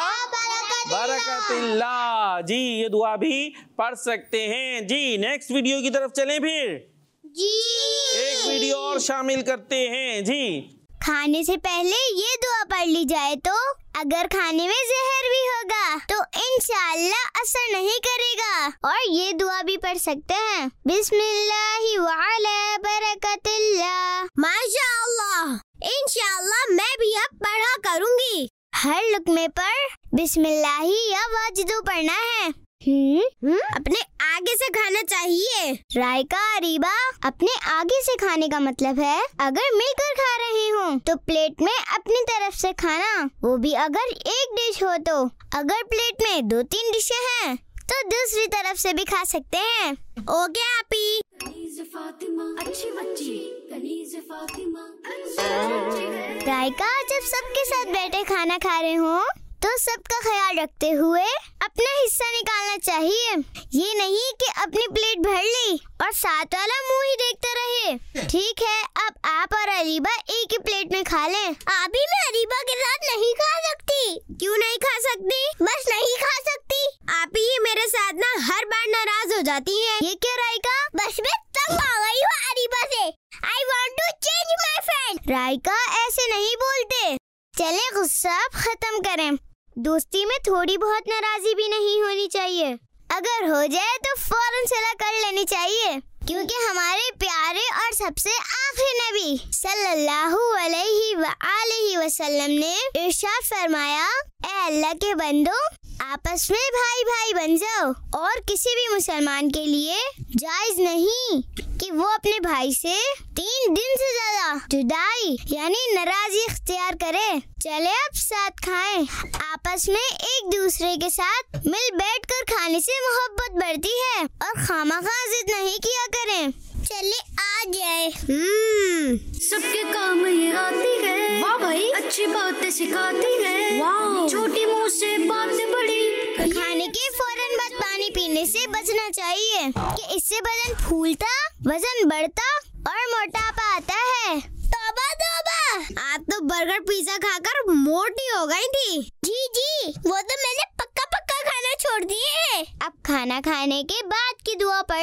बरकतिल्लाह। जी, ये दुआ भी पढ़ सकते हैं। जी, नेक्स्ट वीडियो की तरफ चलें फिर। जी, एक वीडियो और शामिल करते हैं। जी, खाने से पहले ये दुआ पढ़ ली जाए तो अगर खाने में जहर भी होगा तो इंशाअल्लाह असर नहीं करेगा। और ये दुआ भी पढ़ सकते हैं, बिस्मिल्लाहि व अला बरकतिल्लाह। माशाअल्लाह, इंशाअल्लाह मैं भी अब पढ़ा करूँगी। हर लुकमे पर बिस्मिल्लाही या वाजिदो पढ़ना है। हम्म अपने आगे से खाना चाहिए। राइका, अरीबा, अपने आगे से खाने का मतलब है अगर मिलकर खा रहे हो तो प्लेट में अपनी तरफ से खाना, वो भी अगर एक डिश हो तो। अगर प्लेट में दो तीन डिशें हैं तो दूसरी तरफ से भी खा सकते हैं। ओके आपी। कनीज़ फातिमा अच्छी बच्ची, कनीज़ फातिमा अच्छी बच्ची है। राइका, जब सबके साथ बैठे खाना खा रहे हो तो सबका ख्याल रखते हुए अपना हिस्सा निकालना चाहिए। ये नहीं कि अपनी प्लेट भर ली और साथ वाला मुंह ही देखता रहे। ठीक है, अब आप और अरीबा एक ही प्लेट में खा लें। अभी मैं अरीबा के साथ नहीं खा सकती। क्यों नहीं खा सकती? बस नहीं खा सकती। आप ही मेरे साथ ना हर बार नाराज हो जाती हैं। ये क्या राइका? बस मैं तंग आ गई हूँ अरीबा से। I want to change my friend. Raika, ऐसे नहीं बोलते। चले, गुस्सा खत्म करें। दोस्ती में थोड़ी बहुत नाराजी भी नहीं होनी चाहिए। अगर हो जाए तो फौरन सलाह कर लेनी चाहिए, क्योंकि हमारे प्यारे और सबसे आखिरी नबी सल्लल्लाहु अलैहि व आलिहि वसल्लम ने इरशाद फरमाया, ए अल्लाह के बंदो, आपस में भाई भाई बन जाओ। और किसी भी मुसलमान के लिए जायज नहीं कि वो अपने भाई से तीन दिन से ज्यादा जुदाई यानी नाराजी इख्तियार करे। चले, अब साथ खाएं। आपस में एक दूसरे के साथ मिल बैठकर खाने से मोहब्बत बढ़ती है और खामखा जिद नहीं किया करें। चले, आ जाए। हम्म सबके काम ये आती है। वाह भाई, अच्छी बातें सिखाती है। वाह, छोटी मुँह से बातें बड़ी। खाने के फौरन बाद पानी पीने से बचना चाहिए कि इससे बदन फूलता, वजन बढ़ता और मोटापा आता है। तौबा तौबा, आप तो बर्गर पिज्जा खाकर मोटी हो गई थी। जी जी, वो तो मैंने पक्का पक्का खाना छोड़ दिए है। अब खाना खाने के बाद की दुआ पढ़ लें।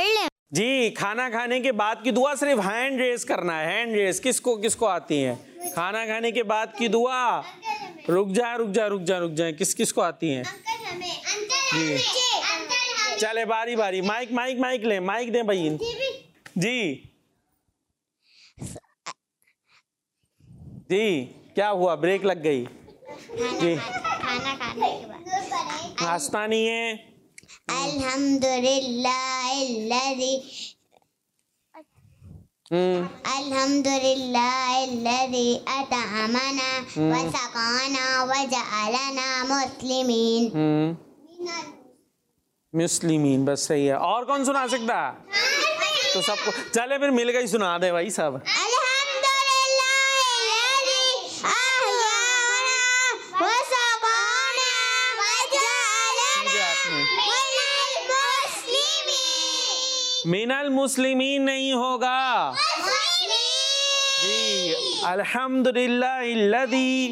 जी, खाना खाने के बाद की दुआ सिर्फ हैंड रेस करना है, हैंड रेस। किसको किसको आती है खाना खाने के बाद की दुआ? रुक जा रुक जा रुक जा रुक जा किस किस को आती है? जी चले बारी बारी, माइक माइक माइक ले, माइक दे भाई जी। जी क्या हुआ, ब्रेक लग गई जी? खाना खाने के बाद हंसना नहीं है। अल्हम्दुलिल्लाह इल्लज़ी अल्हम्दुलिल्लाह इल्लज़ी अतअमना व सक़ाना व जअलना मुस्लिमीन। मुस्लिमीन बस सही है। और कौन सुना सकता? तो सबको चले फिर मिल गई, सुना दे भाई सब। मिनल मुस्लिमीन नहीं होगा जी। अल्हम्दुलिल्लाह इल्लज़ी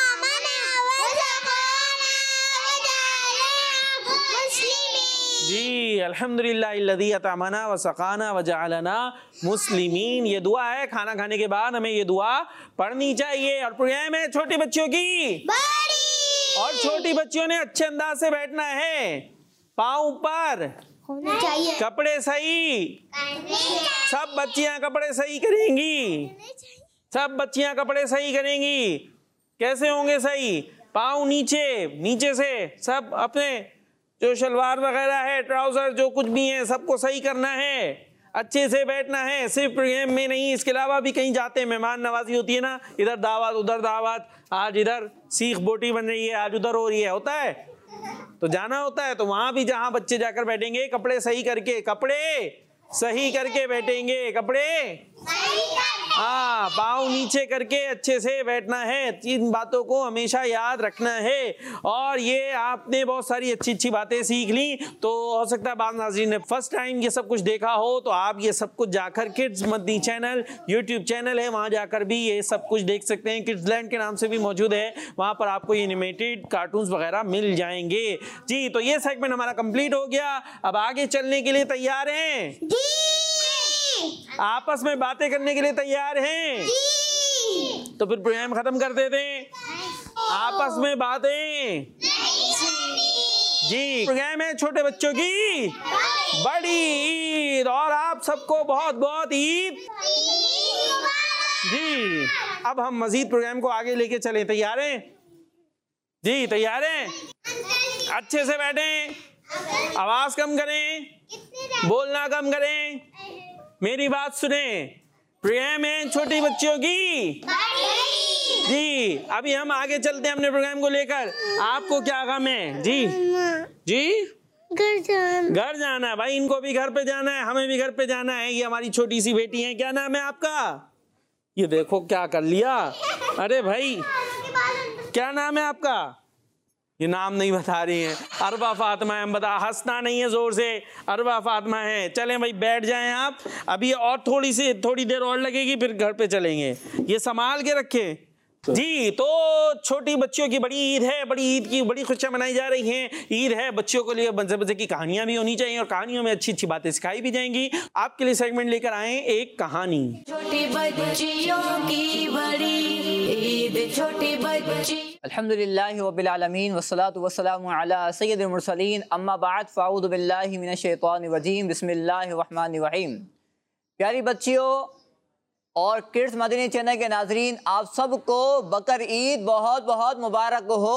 जी, अल्हम्दुलिल्लाह इल्लज़ी अतअमना व सक़ाना व जअलना मुस्लिमीन। ये दुआ है, खाना खाने के बाद हमें ये दुआ पढ़नी चाहिए। और प्रोग्राम है छोटी बच्चियों की बड़ी, और छोटी बच्चियों ने अच्छे अंदाज से बैठना है, पाँव ऊपर, कपड़े सही। सब बच्चियां कपड़े सही करेंगी, सब बच्चियां कपड़े सही करेंगी। कैसे होंगे सही? पाँव नीचे, नीचे से सब अपने जो शलवार वगैरह है, ट्राउजर जो कुछ भी है, सबको सही करना है, अच्छे से बैठना है। सिर्फ प्रोग्राम में नहीं, इसके अलावा भी कहीं जाते हैं, मेहमान नवाजी होती है ना, इधर दावत उधर दावत, आज इधर सीख बोटी बन रही है, आज उधर हो रही है, होता है तो जाना होता है। तो वहां भी जहां बच्चे जाकर बैठेंगे, कपड़े सही करके, कपड़े सही करके बैठेंगे, कपड़े हाँ, पाँव नीचे करके अच्छे से बैठना है। इन बातों को हमेशा याद रखना है। और ये आपने बहुत सारी अच्छी अच्छी बातें सीख ली, तो हो सकता है बाद नाज़रीन ने फर्स्ट टाइम ये सब कुछ देखा हो, तो आप ये सब कुछ जाकर kids Madani channel YouTube channel है, वहाँ जाकर भी ये सब कुछ देख सकते हैं। किड्स लैंड के नाम से भी मौजूद है, वहाँ पर आपको एनिमेटेड कार्टून्स वगैरह मिल जाएंगे जी। तो ये सेगमेंट हमारा कंप्लीट हो गया। अब आगे चलने के लिए तैयार हैं? आपस में बातें करने के लिए तैयार हैं? तो फिर प्रोग्राम खत्म कर देते हैं। आपस में बातें जी। प्रोग्राम है छोटे बच्चों की बड़ी ईद, और आप सबको बहुत बहुत ईद जी। अब हम मजीद प्रोग्राम को आगे लेके चले। तैयार हैं जी? तैयार हैं? अच्छे से बैठें, आवाज कम करें, बोलना कम करें, मेरी बात सुने। प्रोग्राम है छोटी बच्चियों की जी। अभी हम आगे चलते हैं अपने प्रोग्राम को लेकर। आपको क्या काम है जी? जी घर जाना, घर जाना है भाई, इनको भी घर पे जाना है, हमें भी घर पे जाना है। ये हमारी छोटी सी बेटी है। क्या नाम है आपका? ये देखो क्या कर लिया। अरे भाई क्या नाम है आपका? ये नाम नहीं बता रही हैं। अरबा फातिमा है। हम बता, हंसना नहीं है जोर से। अरबा फातिमा है। चलें भाई बैठ जाएं आप। अभी और थोड़ी सी थोड़ी देर और लगेगी, फिर घर पे चलेंगे। ये संभाल के रखें जी। तो छोटी बच्चियों की बड़ी ईद है, बड़ी ईद की बड़ी खुशियां मनाई जा रही हैं। ईद है, बच्चियों के लिए मजे मजे की कहानियां भी होनी चाहिए, और कहानियों में अच्छी अच्छी बातें सिखाई भी जाएंगी। आपके लिए सेगमेंट लेकर आए एक कहानी। छोटी बच्चियों की बड़ी ईद, छोटी बच्ची। अल्हम्दुलिल्लाहि रब्बिल आलमीन वस्सलातु वस्सलामु अला सय्यिदिल मुरसलीन, अम्मा बाद, फ़अऊज़ु बिल्लाहि मिनश शैतानिर रजीम, बिस्मिल्लाहिर रहमानिर रहीम। प्यारी बच्चियों और किड्स मदनी चैनल के नाजरीन, आप सबको बकर ईद बहुत बहुत मुबारक हो।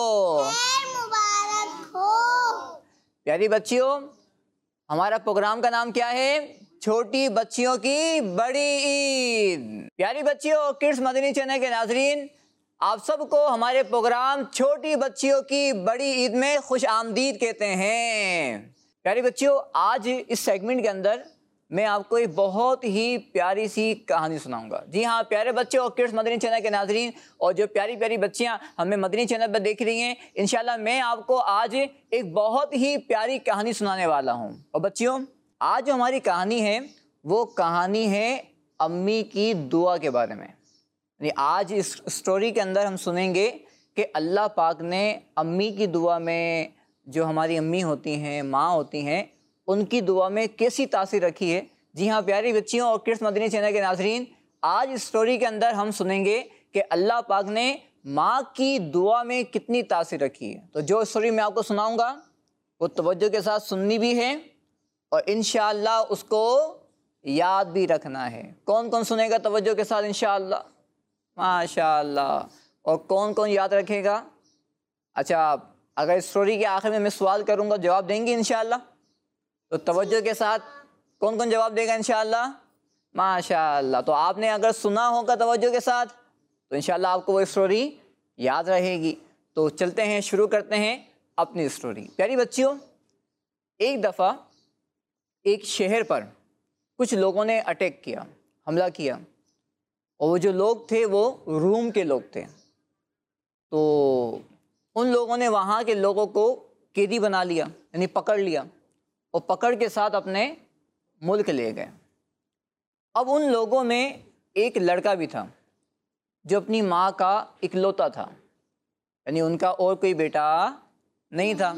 मुबारक हो। प्यारी बच्चियों, हमारा प्रोग्राम का नाम क्या है? छोटी बच्चियों की बड़ी ईद। प्यारी बच्चियों, किड्स मदनी चैनल के नाजरीन, आप सबको हमारे प्रोग्राम छोटी बच्चियों की बड़ी ईद में खुश आमदीद कहते हैं। प्यारी बच्चियों, आज इस सेगमेंट के अंदर मैं आपको एक बहुत ही प्यारी सी कहानी सुनाऊंगा। जी हाँ प्यारे बच्चे और किड्स मदनी चैनल के नाजरीन, और जो प्यारी प्यारी बच्चियां हमें मदनी चैनल पर देख रही हैं, इंशाल्लाह मैं आपको आज एक बहुत ही प्यारी कहानी सुनाने वाला हूँ। और बच्चियों, आज जो हमारी कहानी है वो कहानी है अम्मी की दुआ के बारे में। यानी आज इस स्टोरी के अंदर हम सुनेंगे कि अल्लाह पाक ने अम्मी की दुआ में, जो हमारी अम्मी होती हैं, माँ होती हैं, उनकी दुआ में कैसी तासीर रखी है। जी हाँ प्यारी बच्चियों और किड्स मदनी चैनल के नाजरीन, आज इस स्टोरी के अंदर हम सुनेंगे कि अल्लाह पाक ने माँ की दुआ में कितनी तासीर रखी है। तो जो स्टोरी मैं आपको सुनाऊंगा वो तवज्जो के साथ सुननी भी है और इंशाअल्लाह उसको याद भी रखना है। कौन कौन सुनेगा तवज्जो के साथ इंशाअल्लाह? माशाअल्लाह। और कौन कौन याद रखेगा? अच्छा, अगर इस स्टोरी के आखिर में मैं सवाल करूंगा जवाब देंगे इंशाअल्लाह? तो तवज्जो के साथ कौन कौन जवाब देगा इंशाअल्लाह? माशाअल्लाह। तो आपने अगर सुना होगा तवज्जो के साथ तो इंशाअल्लाह आपको वो स्टोरी याद रहेगी। तो चलते हैं, शुरू करते हैं अपनी स्टोरी। प्यारी बच्चियों, एक दफ़ा एक शहर पर कुछ लोगों ने अटैक किया, हमला किया, और वो जो लोग थे वो रूम के लोग थे। तो उन लोगों ने वहाँ के लोगों को कैदी बना लिया, यानी पकड़ लिया, और पकड़ के साथ अपने मुल्क ले गए। अब उन लोगों में एक लड़का भी था जो अपनी माँ का इकलौता था, यानी उनका और कोई बेटा नहीं था।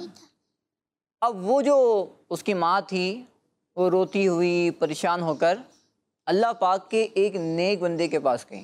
अब वो जो उसकी माँ थी वो रोती हुई परेशान होकर अल्लाह पाक के एक नेक बंदे के पास गई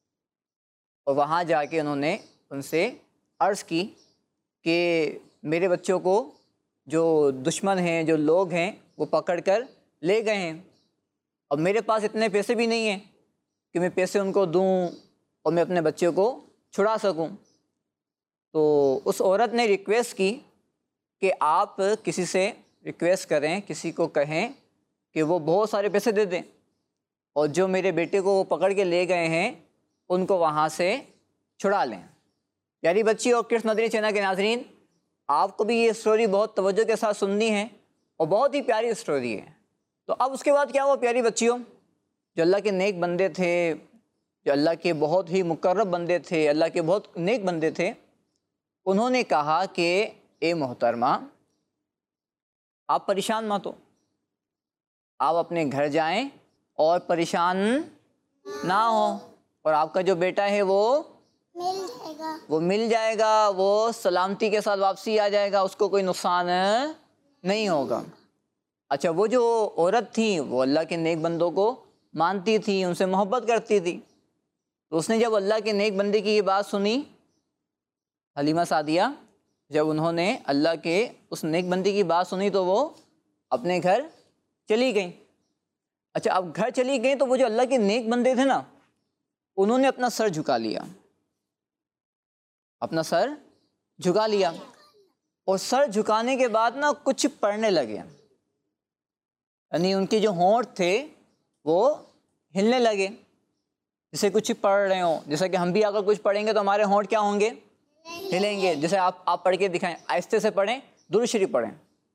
और वहाँ जाके उन्होंने उनसे अर्ज़ की कि मेरे बच्चों को जो दुश्मन हैं, जो लोग हैं, वो पकड़ कर ले गए हैं। अब मेरे पास इतने पैसे भी नहीं हैं कि मैं पैसे उनको दूं और मैं अपने बच्चों को छुड़ा सकूं। तो उस औरत ने रिक्वेस्ट की कि आप किसी से रिक्वेस्ट करें, किसी को कहें कि वो बहुत सारे पैसे दे दें और जो मेरे बेटे को वो पकड़ के ले गए हैं उनको वहाँ से छुड़ा लें। यारी बच्ची और किड्स मदनी चैनल के नाजरीन, आपको भी ये स्टोरी बहुत तवज्जो के साथ सुननी है और बहुत ही प्यारी स्टोरी है। तो अब उसके बाद क्या हुआ प्यारी बच्चियों, जो अल्लाह के नेक बंदे थे, जो अल्लाह के बहुत ही मुकर्रब बंदे थे, अल्लाह के बहुत नेक बंदे थे, उन्होंने कहा कि ए मोहतरमा, आप परेशान मत हो, आप अपने घर जाएं और परेशान ना हो, और आपका जो बेटा है वो मिल जाएगा वो मिल जाएगा वो सलामती के साथ वापसी आ जाएगा, उसको कोई नुकसान नहीं होगा। अच्छा, वो जो औरत थी वो अल्लाह के नेक बंदों को मानती थी, उनसे मोहब्बत करती थी। तो उसने जब अल्लाह के नेक बंदे की ये बात सुनी, हलीमा सादिया, जब उन्होंने अल्लाह के उस नेक बंदे की बात सुनी तो वो अपने घर चली गई। अच्छा, अब घर चली गई तो वो जो अल्लाह के नेक बंदे थे ना, उन्होंने अपना सर झुका लिया, अपना सर झुका लिया, और सर झुकाने के बाद ना कुछ पढ़ने लगे, यानी उनके जो होंठ थे वो हिलने लगे, जैसे कुछ पढ़ रहे हो। जैसे कि हम भी अगर कुछ पढ़ेंगे तो हमारे होंठ क्या होंगे? हिलेंगे। जैसे आप आप पढ़ के दिखाएं, आहिस्ते से पढ़ें, दुरूद शरीफ पढ़ें,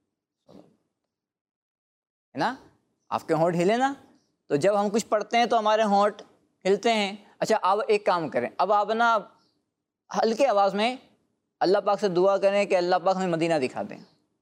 है ना, आपके होंठ हिले ना। तो जब हम कुछ पढ़ते हैं तो हमारे होंठ हिलते हैं। अच्छा, अब एक काम करें, अब आप ना हल्के आवाज़ में अल्लाह पाक से दुआ करें कि अल्लाह पाक हमें मदीना दिखा दें।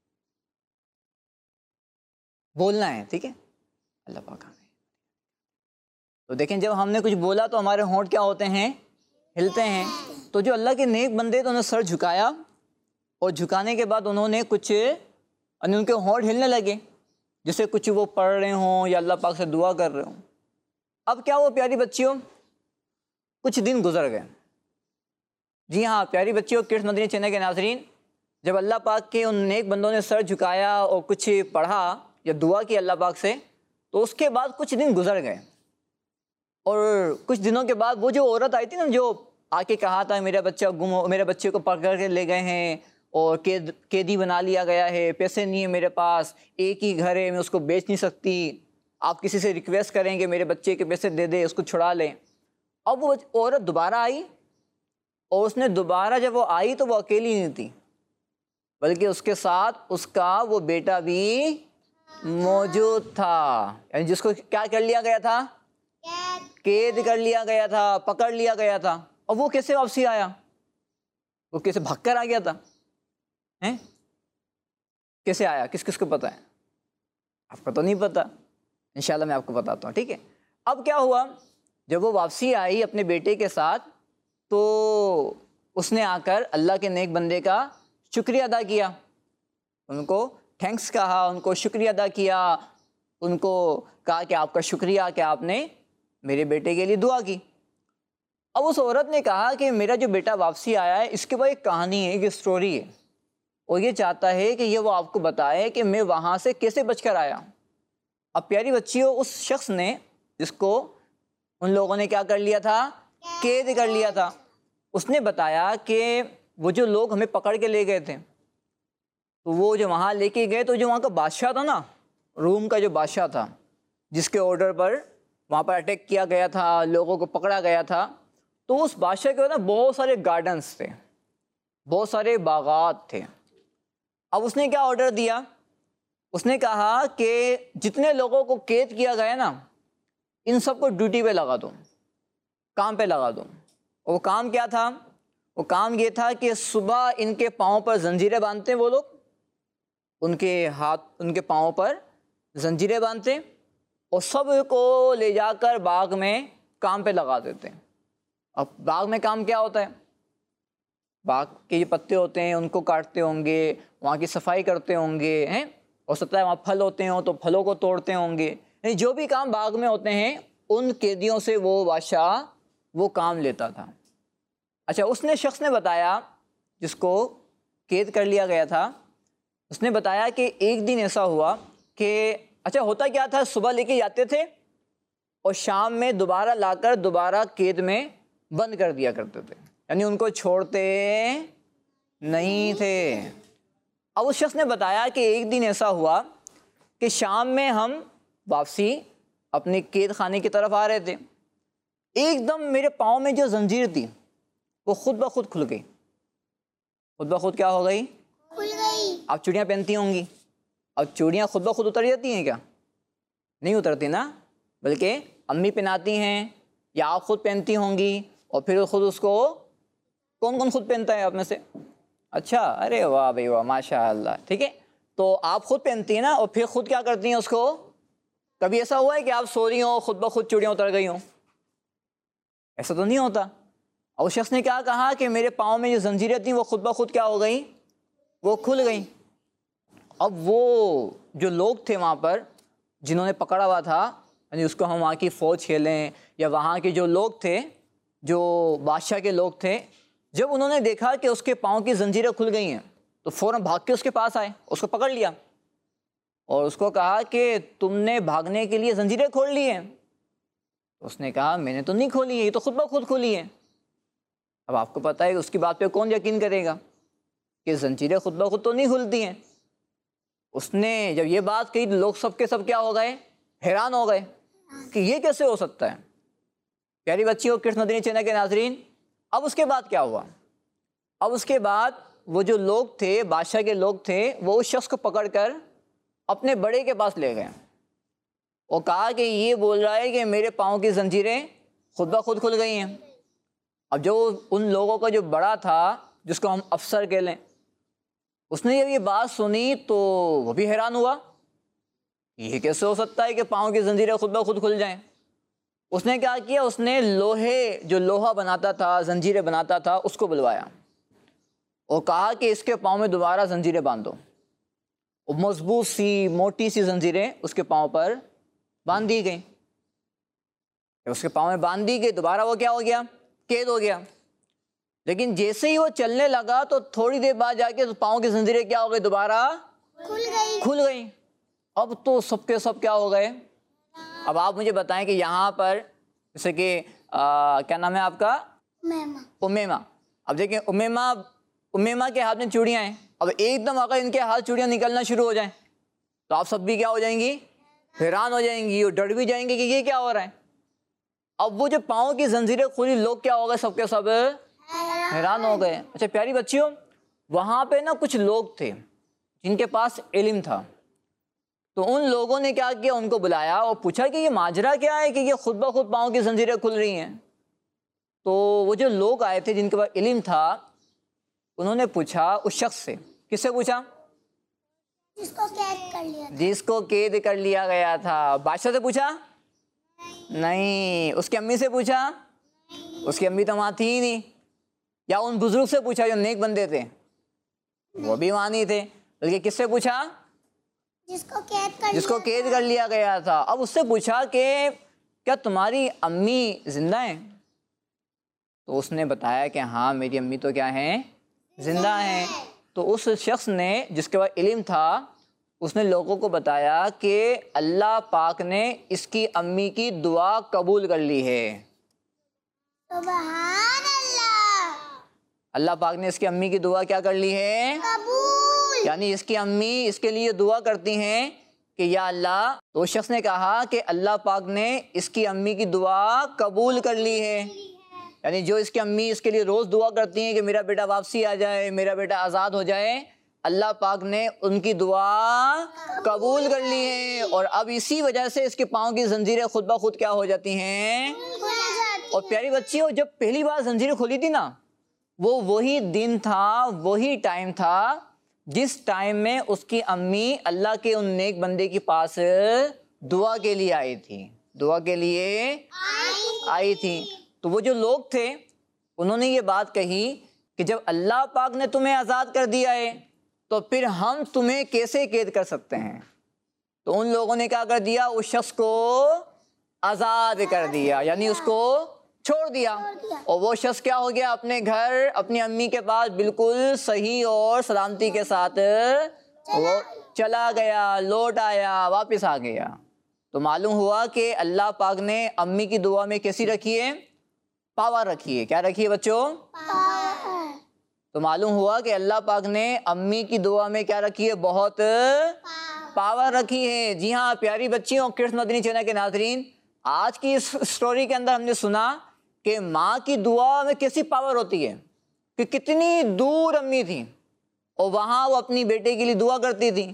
बोलना है, ठीक है, अल्लाह पाक हमें। तो देखें, जब हमने कुछ बोला तो हमारे होंठ क्या होते हैं? हिलते हैं। तो जो अल्लाह के नेक बंदे तो उन्होंने सर झुकाया, और झुकाने के बाद उन्होंने कुछ, यानी उनके होंठ हिलने लगे जैसे कुछ वो पढ़ रहे हों या अल्लाह पाक से दुआ कर रहे हों। अब क्या हुआ प्यारी बच्चियों, कुछ दिन गुजर गए। जी हाँ प्यारी बच्चियों, किड्स मदनी चैनल के नाजरीन, जब अल्लाह पाक के उन नेक बंदों ने सर झुकाया और कुछ पढ़ा या दुआ की अल्लाह पाक से, तो उसके बाद कुछ दिन गुजर गए। और कुछ दिनों के बाद वो जो औरत आई थी ना, जो आके कहा था मेरा बच्चा गुम हो, मेरे बच्चे को पकड़ के ले गए हैं और कैद कैदी बना लिया गया है, पैसे नहीं है मेरे पास, एक ही घर है, मैं उसको बेच नहीं सकती, आप किसी से रिक्वेस्ट करेंगे मेरे बच्चे के पैसे दे दे, उसको छुड़ा लें। अब वो औरत दोबारा आई, और उसने दोबारा जब वो आई तो वो अकेली नहीं थी, बल्कि उसके साथ उसका वो बेटा भी मौजूद था, यानी जिसको क्या कर लिया गया था? कैद कर लिया गया था, पकड़ लिया गया था। और वो कैसे वापसी आया? वो कैसे भागकर आ गया था? हैं? कैसे आया? किस किस को पता है? आपको तो नहीं पता, इंशाल्लाह मैं आपको बताता हूँ, ठीक है। अब क्या हुआ, जब वो वापसी आई अपने बेटे के साथ, तो उसने आकर अल्लाह के नेक बंदे का शुक्रिया अदा किया, उनको थैंक्स कहा, उनको शुक्रिया अदा किया, उनको कहा कि आपका शुक्रिया कि आपने मेरे बेटे के लिए दुआ की। अब उस औरत ने कहा कि मेरा जो बेटा वापसी आया है इसके बाद एक कहानी है, एक स्टोरी है, और ये चाहता है कि ये वो आपको बताए कि मैं वहाँ से कैसे बचकर आया। अब प्यारी बच्चियों, उस शख्स ने जिसको उन लोगों ने क्या कर लिया था, कैद कर लिया था, उसने बताया कि वो जो लोग हमें पकड़ के ले गए थे, तो वो जो वहाँ लेके गए तो जो वहाँ का बादशाह था ना, रूम का जो बादशाह था, जिसके ऑर्डर पर वहाँ पर अटैक किया गया था, लोगों को पकड़ा गया था, तो उस बादशाह के ना बहुत सारे गार्डन्स थे, बहुत सारे बागात थे। अब उसने क्या ऑर्डर दिया, उसने कहा कि जितने लोगों को कैद किया गया ना, इन सबको ड्यूटी पे लगा दो, काम पे लगा दो। और वो काम क्या था, वो काम ये था कि सुबह इनके पाँव पर जंजीरें बांधते हैं वो लोग, उनके हाथ उनके पाँव पर जंजीरें बांधते और सब को ले जाकर बाग में काम पे लगा देते हैं। अब बाग में काम क्या होता है, बाग के जो पत्ते होते हैं उनको काटते होंगे, वहाँ की सफाई करते होंगे हैं, हो सकता है वहाँ फल होते हों तो फलों को तोड़ते होंगे, यानी जो भी काम बाग में होते हैं उन कैदियों से वो बादशाह वो काम लेता था। अच्छा, उसने शख्स ने बताया जिसको कैद कर लिया गया था, उसने बताया कि एक दिन ऐसा हुआ कि अच्छा होता क्या था, सुबह लेके जाते थे और शाम में दोबारा लाकर दोबारा कैद में बंद कर दिया करते थे, यानी उनको छोड़ते नहीं थे। अब उस शख्स ने बताया कि एक दिन ऐसा हुआ कि शाम में हम वापसी अपने कैद खाने की तरफ आ रहे थे, एकदम मेरे पाँव में जो जंजीर थी वो खुद ब खुद खुल गई। खुद ब खुद क्या हो गई? खुल गई। आप चूड़ियाँ पहनती होंगी, अब चूड़ियाँ खुद ब खुद उतर जाती हैं क्या? नहीं उतरती ना, बल्कि अम्मी पहनाती हैं या आप खुद पहनती होंगी, और फिर खुद उसको कौन कौन खुद पहनता है आप में से? अच्छा, अरे वाह भाई वाह, माशाअल्लाह। ठीक है, तो आप खुद पहनती हैं ना, और फिर खुद क्या करती हैं उसको? कभी ऐसा हुआ है कि आप सो रही हो खुद ब खुद चूड़ियाँ उतर गई हों? ऐसा तो नहीं होता। और उस शख्स ने क्या कहा कि मेरे पाँव में जो जंजीरें थी वो खुद ब खुद क्या हो गई? वो खुल गई। अब वो जो लोग थे वहाँ पर जिन्होंने पकड़ा हुआ था, यानी उसको हम वहाँ की फ़ौज खेलें या वहाँ के जो लोग थे, जो बादशाह के लोग थे, जब उन्होंने देखा कि उसके पाँव की जंजीरें खुल गई हैं तो फ़ौरन भाग के उसके पास आए, उसको पकड़ लिया और उसको कहा कि तुमने भागने के लिए जंजीरें खोल ली हैं। उसने कहा मैंने तो नहीं खोली है, ये तो खुद ब खुद खोली है। अब आपको पता है उसकी बात पे कौन यकीन करेगा कि जंजीरें खुद ब खुद तो नहीं खुलती हैं। उसने जब ये बात कही तो लोग सब के सब क्या हो गए? हैरान हो गए कि ये कैसे हो सकता है। प्यारी बच्चियों, किड्स मदनी चैनल के नाजरीन, अब उसके बाद क्या हुआ? अब उसके बाद वो जो लोग थे, बादशाह के लोग थे, वो उस शख्स को पकड़कर अपने बड़े के पास ले गए और कहा कि ये बोल रहा है कि मेरे पाँव की जंजीरें खुद ब खुद खुल गई हैं। अब जो उन लोगों का जो बड़ा था, जिसको हम अफसर कह लें, उसने जब ये बात सुनी तो वो भी हैरान हुआ, ये कैसे हो सकता है कि पाँव की जंजीरें खुद ब खुद खुल जाएं। उसने क्या किया, उसने लोहे जो लोहा बनाता था, जंजीरें बनाता था, उसको बुलवाया और कहा कि इसके पाँव में दोबारा जंजीरें बांधो। और मजबूत सी मोटी सी जंजीरें उसके पाँव पर बांध दी गई। उसके पाँव में बांध दी गई, दोबारा वो क्या हो गया? कैद हो गया। लेकिन जैसे ही वो चलने लगा तो थोड़ी देर बाद जाके तो पाँव की जंजीरें क्या हो गई? दोबारा खुल गई। खुल गई। अब तो सबके सब क्या हो गए? अब आप मुझे बताएं कि यहाँ पर जैसे कि क्या नाम है आपका? उमेमा। उमेमा। अब देखिए उमेमा उमेमा के हाथ में चूड़ियाँ हैं। अब एकदम अगर इनके हाथ चूड़ियाँ निकलना शुरू हो जाएं तो आप सब भी क्या हो जाएंगी? हैरान हो जाएंगी और डर भी जाएंगे कि ये क्या हो रहा है। अब वो जो पाँव की जंजीरें खुली, लोग क्या हो गए? सबके सब हैरान हो गए। अच्छा प्यारी बच्चियों, वहाँ पे ना कुछ लोग थे जिनके पास इल्म था, तो उन लोगों ने क्या किया, उनको बुलाया और पूछा कि ये माजरा क्या है कि ये खुद ब खुद पाँव की जंजीरें खुल रही हैं। तो वो जो लोग आए थे जिनके पास इल्म था, उन्होंने पूछा उस शख्स से। किससे पूछा? जिसको कैद कर लिया था। जिसको कैद कर लिया गया था। बादशाह से पूछा? नहीं। उसकी अम्मी से पूछा? उसकी अम्मी तो वहाँ थी ही नहीं। या उन बुजुर्ग से पूछा जो नेक बंदे थे? वो भी वहाँ नहीं थे। बल्कि किससे पूछा? जिसको कैद कर जिसको कैद कर लिया गया था। अब उससे पूछा कि क्या तुम्हारी अम्मी जिंदा हैं? तो उसने बताया कि हाँ मेरी अम्मी तो क्या हैं, जिंदा हैं। तो उस शख्स ने जिसके पास इल्म था उसने लोगों को बताया कि अल्लाह पाक ने इसकी अम्मी की दुआ कबूल कर ली है। सुभान अल्लाह। अल्लाह पाक ने इसकी अम्मी की दुआ क्या कर ली है, कबूल। यानी इसकी अम्मी इसके लिए दुआ करती हैं कि या अल्लाह। तो उस शख्स ने कहा कि अल्लाह पाक ने इसकी अम्मी की दुआ कबूल कर ली है, यानी जो इसकी अम्मी इसके लिए रोज़ दुआ करती हैं कि मेरा बेटा वापसी आ जाए, मेरा बेटा आज़ाद हो जाए, अल्लाह पाक ने उनकी दुआ कबूल कर ली है। और अब इसी वजह से इसके पाँव की जंजीरें खुद ब खुद क्या हो जाती हैं। और प्यारी बच्चियों, जब पहली बार जंजीरें खुली थी ना, वो वही दिन था, वही टाइम था जिस टाइम में उसकी अम्मी अल्लाह के उन नेक बंदे के पास दुआ के लिए आई थी, दुआ के लिए आई थी। तो वो जो लोग थे उन्होंने ये बात कही कि जब अल्लाह पाक ने तुम्हें आज़ाद कर दिया है तो फिर हम तुम्हें कैसे कैद कर सकते हैं। तो उन लोगों ने क्या कर दिया, उस शख्स को आज़ाद कर दिया, यानी उसको छोड़ दिया। और वो शख्स क्या हो गया, अपने घर अपनी अम्मी के पास बिल्कुल सही और सलामती के साथ वो चला गया, लौट आया, वापस आ गया। तो मालूम हुआ कि अल्लाह पाक ने अम्मी की दुआ में कैसी रखी है, पावर रखी है। क्या रखी है बच्चों, तो मालूम हुआ कि अल्लाह पाक ने अम्मी की दुआ में क्या रखी है, बहुत पावर रखी है। जी हाँ प्यारी बच्चियों, किड्स मदनी चैनल के नाज़रीन, आज की इस स्टोरी के अंदर हमने सुना कि माँ की दुआ में कैसी पावर होती है, कि कितनी दूर अम्मी थी और वहाँ वो अपनी बेटे के लिए दुआ करती थी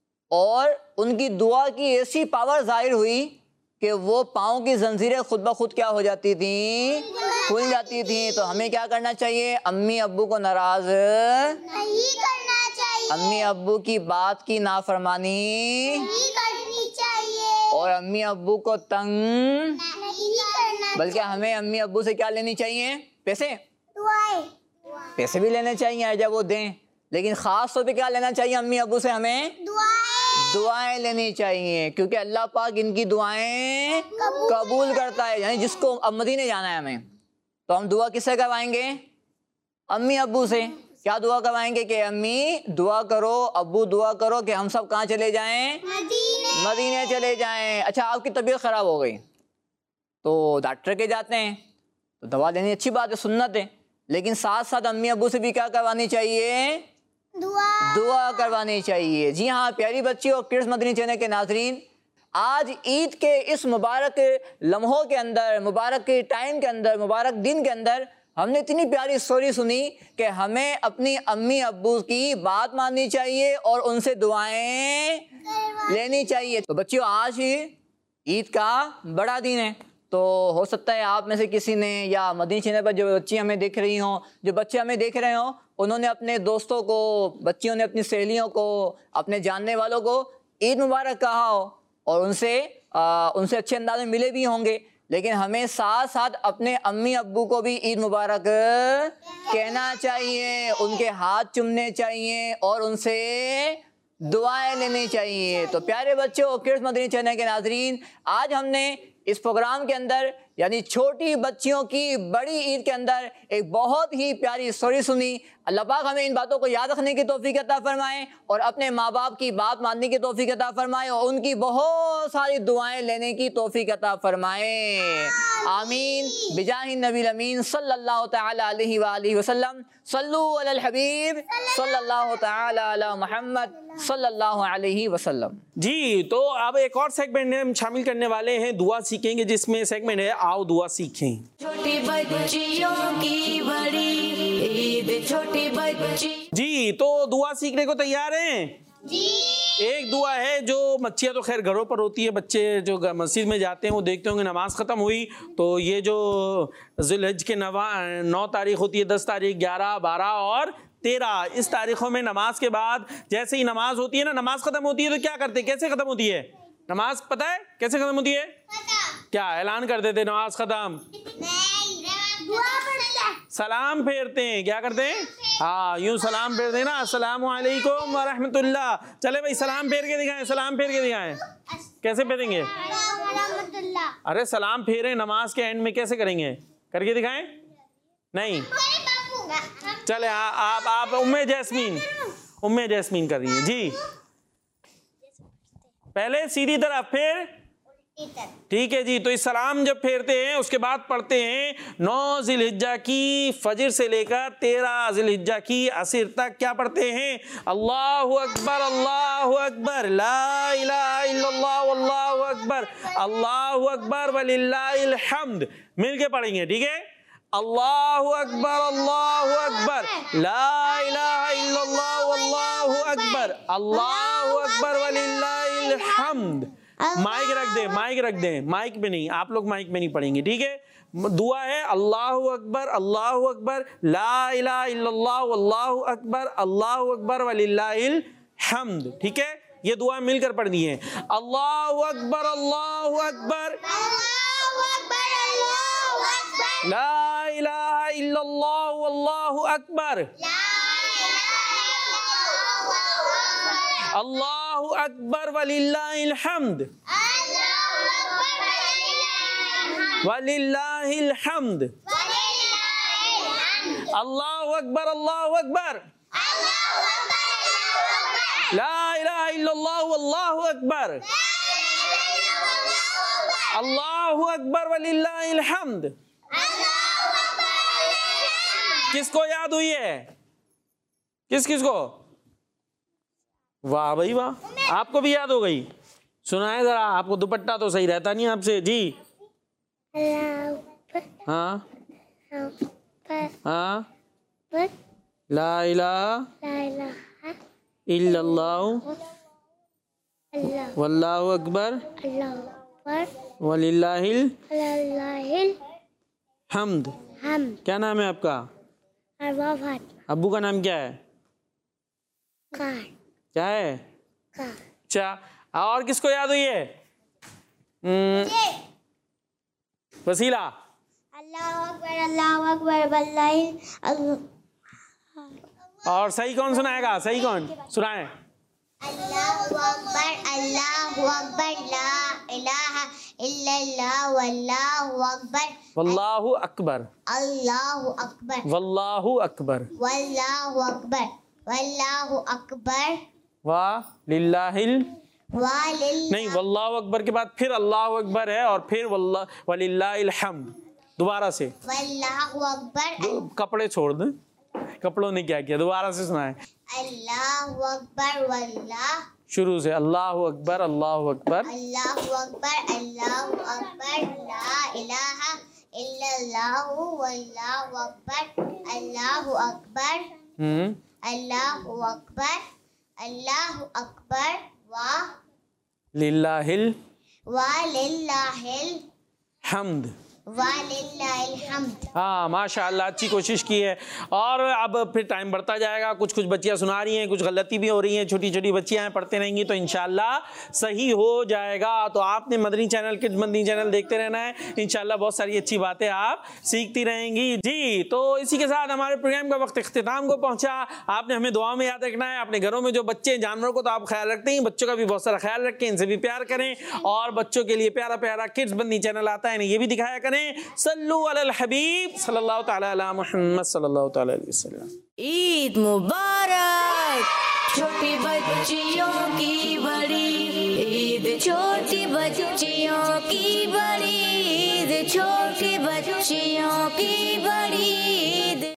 और उनकी दुआ की ऐसी पावर जाहिर हुई कि वो पाँव की जंजीरें खुद ब खुद क्या हो जाती थी, खुल जाती थी। तो हमें क्या करना चाहिए, अम्मी अब्बू को नाराज नहीं करना चाहिए, अम्मी अब्बू की बात की नाफरमानी नहीं करनी चाहिए, और अम्मी अब्बू को तंग नहीं करना, बल्कि हमें अम्मी अब्बू से क्या लेनी चाहिए, पैसे दुआएं, पैसे भी लेने चाहिए जब वो दें, लेकिन ख़ास तौर पे क्या लेना चाहिए, अम्मी अब्बू से हमें दुआएं, दुआएं लेनी चाहिए, क्योंकि अल्लाह पाक इनकी दुआएं कबूल करता है। यानी जिसको अब मदीने जाना है हमें, तो हम दुआ किससे करवाएंगे, अम्मी अब्बू से। क्या दुआ करवाएंगे कि अम्मी दुआ करो, अब्बू दुआ करो कि हम सब कहाँ चले जाएं, मदीने, मदीने चले जाएं। अच्छा आपकी तबीयत ख़राब हो गई तो डॉक्टर के जाते हैं, तो दवा लेनी अच्छी बात है, सुन्नत है, लेकिन साथ साथ अम्मी अब्बू से भी क्या करवानी चाहिए, दुआ, दुआ करवानी चाहिए। जी हाँ प्यारी बच्ची और किड्स मदनी चैनल के नाजरीन, आज ईद के इस मुबारक लम्हों के अंदर, मुबारक के टाइम के अंदर, मुबारक दिन के अंदर हमने इतनी प्यारी स्टोरी सुनी कि हमें अपनी अम्मी अब्बू की बात माननी चाहिए और उनसे दुआएं लेनी चाहिए। तो बच्चियों आज ही ईद का बड़ा दिन है, तो हो सकता है आप में से किसी ने या मदनी चैनल पर जो बच्ची हमें देख रही हों, जो बच्चे हमें देख रहे हों, उन्होंने अपने दोस्तों को, बच्चियों ने अपनी सहेलियों को, अपने जानने वालों को ईद मुबारक कहा हो और उनसे आ, उनसे अच्छे अंदाज में मिले भी होंगे। लेकिन हमें साथ साथ अपने अम्मी अब्बू को भी ईद मुबारक कहना चाहिए, उनके हाथ चूमने चाहिए और उनसे दुआएं लेनी चाहिए। तो प्यारे बच्चों, किड्स मदनी चैनल के नाजरीन, आज हमने इस प्रोग्राम के अंदर यानी छोटी बच्चियों की बड़ी ईद के अंदर एक बहुत ही प्यारी स्टोरी सुनी। अल्लाह पाक हमें इन बातों को याद रखने की तौफीक अता फरमाए और अपने माँ बाप की बात मानने की तौफीक अता फरमाए और उनकी बहुत सारी दुआएं लेने की तौफीक अता फरमाए। आमीन बिजाहि नबी अमीन सल्लल्लाहु तआला अलैहि वालिहि वसल्लम। सल्लु अलल हबीब सल्लल्लाहु तआला अला मुहम्मद सल्लल्लाहु अलैहि वसल्लम। जी, तो अब एक और सेगमेंट हम शामिल करने वाले हैं, दुआ सीखेंगे, जिसमें सेगमेंट है आओ दुआ सीखें। छोटी बच्चियों की बड़ी ईद, छोटी बच्ची। जी, तो दुआ सीखने को तैयार हैं? जी। एक दुआ है जो बच्चियाँ तो खैर घरों पर होती है, बच्चे जो मस्जिद में जाते हैं वो देखते होंगे नमाज ख़त्म हुई तो ये जो ज़िलहज के नवा नौ तारीख होती है, दस तारीख, ग्यारह, बारह और तेरह, इस तारीखों में नमाज के बाद जैसे ही नमाज होती है ना, नमाज ख़त्म होती है तो क्या करते हैं, कैसे ख़त्म होती है नमाज, पता है कैसे ख़त्म होती है? क्या ऐलान कर देते नमाज ख़त्म? दुआ पढ़ते हैं, सलाम फेरते हैं। क्या करते हैं? हाँ, यूं सलाम फेर देना, अस्सलामु अलैकुम व रहमतुल्लाह। चले भाई सलाम फेर के दिखाएं, सलाम फेर के दिखाएं। कैसे फेरेंगे? अरे सलाम फेरे नमाज के एंड में कैसे करेंगे? करके दिखाएं। नहीं चले आ, आप आप उम्मे जैस्मीन, उम्मे जैस्मीन कर रही हैं जी। पहले सीधी तरफ, फिर ठीक है जी। तो इस सलाम जब फेरते हैं उसके बाद पढ़ते हैं नौ जिलहिज्जा की फजर से लेकर तेरह जिलहिज्जा की असर तक क्या पढ़ते हैं? अल्लाहु अकबर, अल्लाहु अकबर, ला इलाहा इल्लल्लाह वल्लाहु अकबर, अल्लाहु अकबर वलिल्लाहिल हम्द। मिलके पढ़ेंगे, ठीक है? अल्लाहु अकबर, अल्लाहु अकबर, ला इलाहा इल्लल्लाह वल्लाहु अकबर, अल्लाहु अकबर वलिल्लाहिल हम्द। माइक रख दे, माइक रख दे, माइक में नहीं, आप लोग माइक में नहीं पढ़ेंगे, ठीक है? दुआ है अल्लाहु अकबर, अल्लाहु अकबर, ला इलाहा इल्लल्लाह वल्लाहु अकबर, अल्लाहु अकबर वलिल्लाहिल हम्द, ठीक है? ये दुआ मिलकर पढ़नी है। अल्लाहु अकबर, अल्लाहु अकबर, ला इलाहा इल्लल्लाह वल्लाहु अकबर, अल्लाहु अकबर वलिल्लाहिल हम्द, वलिल्लाहिल हम्द, अल्लाहु अकबर, अल्लाहु अकबर, ला इलाहा इल्लल्लाह वल्लाहु अकबर, अल्लाहु अकबर वलिल्लाहिल हम्द। किसको याद हुई है? किस किस को? वाह भाई वाह, आपको भी याद हो गई। सुनाए जरा, आपको दुपट्टा तो सही रहता नहीं आपसे जी। हाँ हाँ, ला इलाहा इल्लल्लाह वल्लाहु अकबर वलिल्लाहिल हम्द। क्या नाम है आपका? अब्बू का नाम क्या है? क्या है? अच्छा, और किसको याद हुई है? वसीला। अल्लाहु अकबर, अल्लाहु अकबर वल्लाहिल। और सही कौन सुनाएगा? सही कौन सुनाए? अल्लाहु अकबर, अल्लाहु अकबर, ला इलाहा इल्लल्लाह वल्लाहु अकबर, वल्लाहु अकबर, अल्लाहु अकबर, वल्लाहु अकबर, वल्लाहु अकबर, वल्लाहु अकबर, वाह लिल्लाहिल। वालिल्लाह। नहीं, वल्लाहु अकबर के बाद फिर अल्लाहु अकबर है और फिर वल्लाह वलिल्लाहिल हम्द। दोबारा से वल्लाहु अकबर, कपड़े छोड़ दे, कपड़ों ने क्या किया? दोबारा से सुनाए। अल्लाहु अकबर, वल्लाह। शुरू से अल्लाहु अकबर, अल्लाहु अकबर, अल्लाहु अकबर, अल्लाहु अकबर, ला इलाहा इल्लल्लाह वल्लाहु अकबर, अल्लाहु अकबर, हम्म, अल्लाहु अकबर, अल्लाहु अकबर, वा लिल्लाहिल वालिल्लाहिल हम्द, वालिल्लाहिल हम्द। हाँ माशाअल्लाह, अच्छी कोशिश की है। और अब फिर टाइम बढ़ता जाएगा, कुछ कुछ बच्चियाँ सुना रही हैं, कुछ गलती भी हो रही हैं, छोटी छोटी बच्चियाँ हैं, पढ़ते रहेंगी तो इंशाल्लाह सही हो जाएगा। तो आपने Madani channel, kids Madani channel देखते रहना है, इंशाल्लाह बहुत सारी अच्छी बातें आप सीखती रहेंगी जी। तो इसी के साथ हमारे प्रोग्राम का वक्त इख्तिताम को पहुँचा। आपने हमें दुआ में याद रखना है। अपने घरों में जो बच्चे जानवरों को तो आप ख्याल रखते हैं, बच्चों का भी बहुत सारा ख्याल रखें, इनसे भी प्यार करें और बच्चों के लिए प्यारा प्यारा किड्स मदनी चैनल आता है, ये भी दिखाया करें। सल्लु अलल हबीब सल्लल्लाहु तआला अला मुहम्मद सल्लल्लाहु तआला अलैहि वसल्लम। ईद मुबारक। छोटी बच्चियों की बड़ी ईद, छोटी बच्चियों की बड़ी ईद, छोटी बच्चियों की बड़ी ईद।